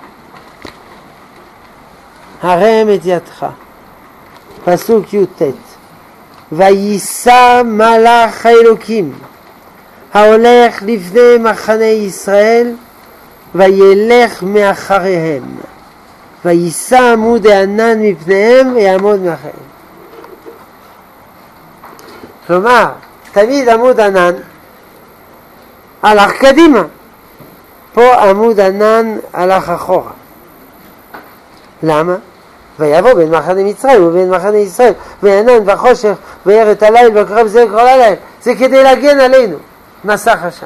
הרם את ידך. פסוק י"ט. ויישא מלאך האלוקים ההולך לפני מחנה ישראל, וילך מאחריהם, ויישא עמוד הענן מפניהם ויעמוד מאחריהם. כלומר, תמיד עמוד ענן הלך קדימה, פה עמוד ענן הלך אחורה. למה? ויבוא בין מחנה מצרים ובין מחנה ישראל וענן וחושך וירד הליל וקרב זה כל הליל, זה כדי להגן עלינו, מסך עשן.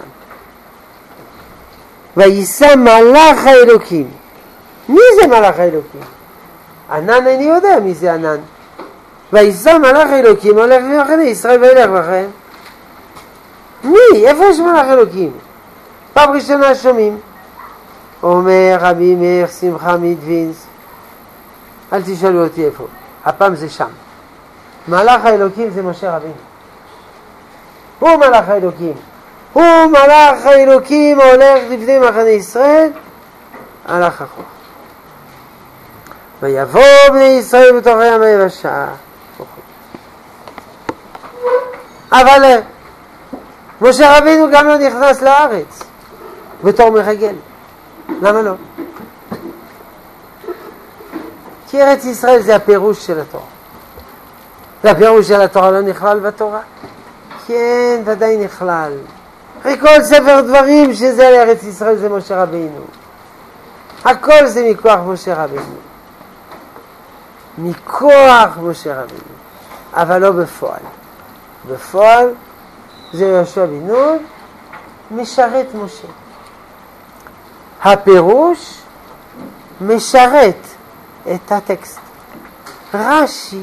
ויישא מלאך האלוקים. מי זה מלאך האלוקים? ענן, אני יודע מי זה ענן. ויישא מלאך האלוקים הולך במחנה ישראל וילך בכם. מי? איפה יש מלאך אלוקים? פעם ראשונה שומעים. אומר רבי מאיר שמחה מדווינס, אל תשאלו אותי איפה, הפעם זה שם. מלאך האלוקים זה משה רבינו. הוא מלאך האלוקים. הוא מלאך האלוקים הולך לפני מחנה ישראל, הלך אחורה. ויבוא בני ישראל בתוך הים היבשה. אבל משה רבינו גם לא נכנס לארץ בתור מרגל. למה לא? כי ארץ ישראל זה הפירוש של התורה. והפירוש של התורה לא נכלל בתורה? כן, ודאי נכלל. אחרי כל ספר דברים שזה לארץ ישראל זה משה רבינו. הכל זה מכוח משה רבינו. מכוח משה רבינו. אבל לא בפועל. בפועל זה יהושע בן נון משרת משה. הפירוש משרת את הטקסט. רש"י,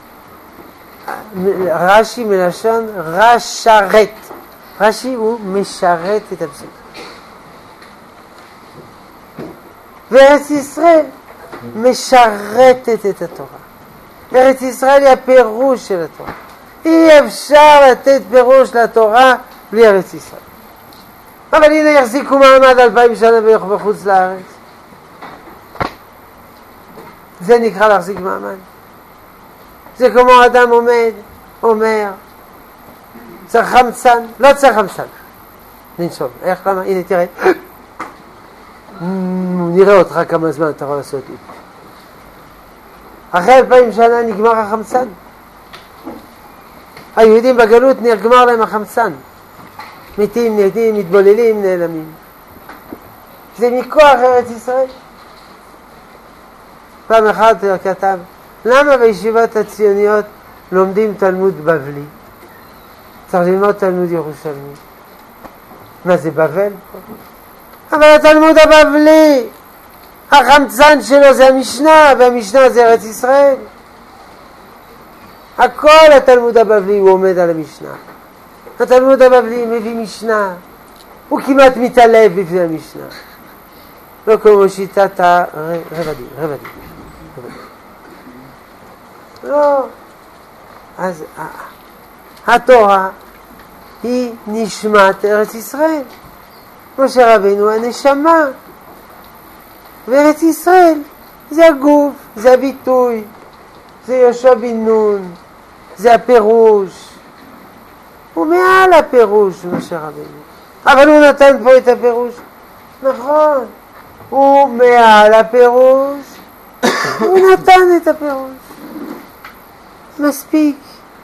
רש"י מלשון רשרת. רש"י הוא משרת את הפסוק. וארץ ישראל משרתת את התורה. ארץ ישראל היא הפירוש של התורה. אי אפשר לתת פירוש לתורה בלי ארץ ישראל. אבל הנה יחזיקו מעמד אלפיים שנה בחוץ לארץ. זה נקרא להחזיק מעמד. זה כמו אדם עומד, אומר, צריך חמצן, לא צריך חמצן. ננשום, איך למה? הנה תראה. נראה אותך כמה זמן אתה יכול לעשות לי. אחרי אלפיים שנה נגמר החמצן. היהודים בגלות נגמר להם החמצן. מתים, נהדים, מתבוללים, נעלמים. זה מכוח ארץ ישראל. פעם אחת כתב, למה בישיבות הציוניות לומדים תלמוד בבלי? צריך ללמוד תלמוד ירושלמי. מה זה בבל? אבל התלמוד הבבלי, החמצן שלו זה המשנה, והמשנה זה ארץ ישראל. הכל התלמוד הבבלי הוא עומד על המשנה. התלמוד הבבלי מביא משנה, הוא כמעט מתעלב בפני המשנה. לא כמו שיטת הרבדים, רבדים. לא. אז התורה היא נשמת ארץ ישראל. משה רבינו הנשמה. וארץ ישראל זה הגוף, זה הביטוי, זה יהושע בן נון, זה הפירוש. הוא מעל הפירוש, משה רבינו. אבל הוא נתן פה את הפירוש. נכון. הוא מעל הפירוש. הוא נתן את הפירוש. מספיק.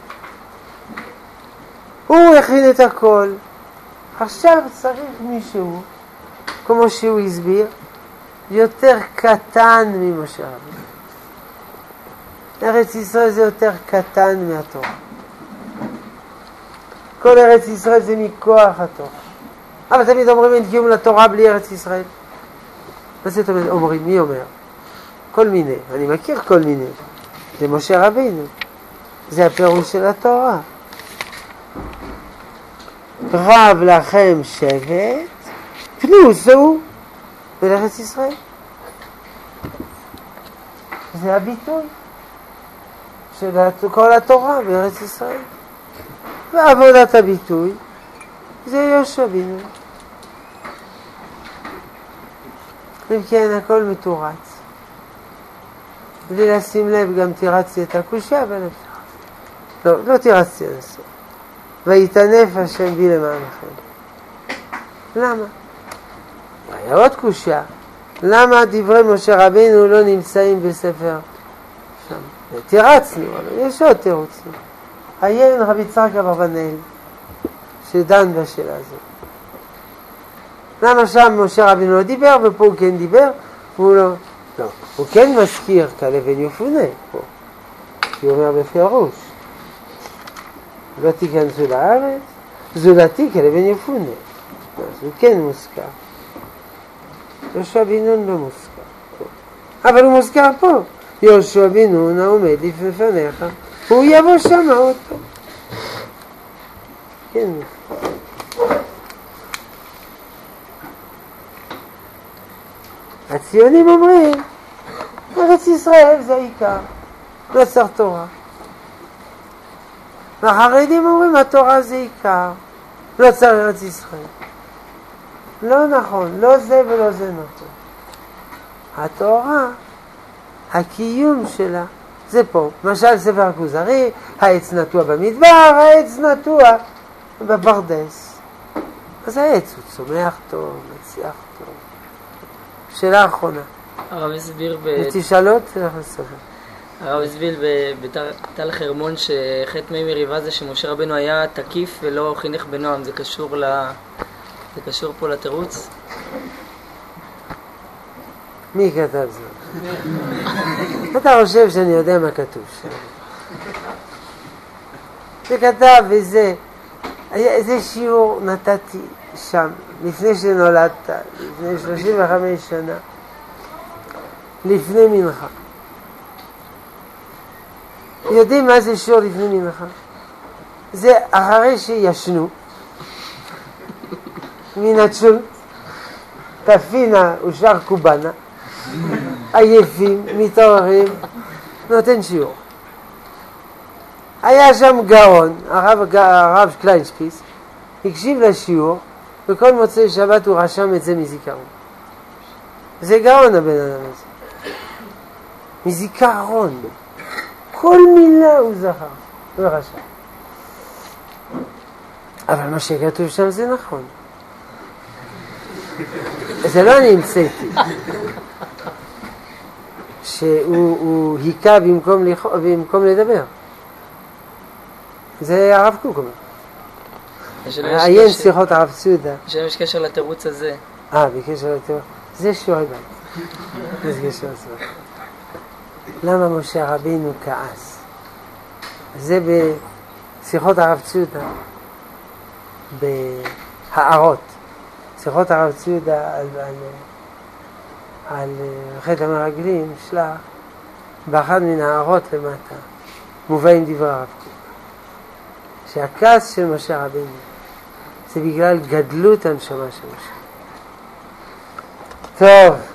הוא הכין את הכל. עכשיו צריך מישהו, כמו שהוא הסביר, יותר קטן ממשה רבינו. ארץ ישראל זה יותר קטן מהתורה. כל ארץ ישראל זה מכוח התורה. אבל תמיד אומרים אין קיום לתורה בלי ארץ ישראל. מה זה תמיד אומרים? מי אומר? כל מיני. אני מכיר כל מיני. זה משה רבינו. זה הפירוש של התורה. רב לכם שבט, פנוסו בארץ ישראל. זה הביטוי של כל התורה בארץ ישראל. ועבודת הביטוי זה יהושע בן נון. אם כן, הכל מתורץ. בלי לשים לב, גם תירצתי את הקושיה, אבל לא, לא תירצתי עד הסוף. ויתענף השם בי למענכם. למה? היה עוד קושיה. למה דברי משה רבינו לא נמצאים בספר שם? תירצנו, אבל יש עוד תירוצים. עיין רבי יצחק אברבנאל שדן בשאלה הזאת. למה שם משה רבינו לא דיבר ופה הוא כן דיבר? הוא לא, לא. הוא כן מזכיר כלב בן יפונה פה. כי הוא אומר בפירוש. לא תיכנסו לארץ, זולתי כלב בן יפונה. אז הוא כן מוזכר. יהושע בן נון לא מוזכר פה. אבל הוא מוזכר פה. יהושע בן נון העומד לפניך, הוא יבוא שמה אותו. כן מוזכר. הציונים אומרים, ארץ ישראל זה העיקר, לא צריך תורה. והחרדים אומרים, התורה זה עיקר, לא צריך ארץ ישראל. לא נכון, לא זה ולא זה נכון. התורה, הקיום שלה, זה פה. למשל ספר הכוזרי, העץ נטוע במדבר, העץ נטוע בפרדס. אז העץ הוא צומח טוב, מצליח טוב. שאלה אחרונה. הרב הסביר ב... תשאלות, תלך לספר. הרב הסביר בתל חרמון שחטא מי מריבה זה שמשה רבנו היה תקיף ולא חינך בנועם. זה קשור ל... זה קשור פה לתירוץ? מי כתב זאת? אתה חושב שאני יודע מה כתוב שם? זה כתב וזה, איזה שיעור נתתי שם, לפני שנולדת, לפני שלושים וחמש שנה, לפני מנחה. יודעים מה זה שיעור לפני מנחה? זה אחרי שישנו, מן הצ'ולט, תפינה ושאר קובנה, עייפים, מתעוררים, נותן שיעור. היה שם גאון, הרב, הרב קליינשפיס, הקשיב לשיעור, וכל מוצאי שבת הוא רשם את זה מזיכרון. זה גאון הבן אדם הזה. מזיכרון. כל מילה הוא זכר ורשם. אבל מה שכתוב שם זה נכון. זה לא אני המצאתי. שהוא היכה במקום, במקום לדבר. זה הרב קוק אומר. עיין שיחות הרב צודה. יש קשר לתירוץ הזה. אה, בקשר לתירוץ. זה שיעורי בית. זה קשר לתירוץ. למה משה רבינו כעס? זה בשיחות הרב צודה. בהערות. שיחות הרב צודה על, על, על חטא המרגלים, שלח, באחד מן הערות למטה, מובאים דברי הרב קוק. שהכעס של משה רבינו זה בגלל גדלות הנשמה של משה. טוב.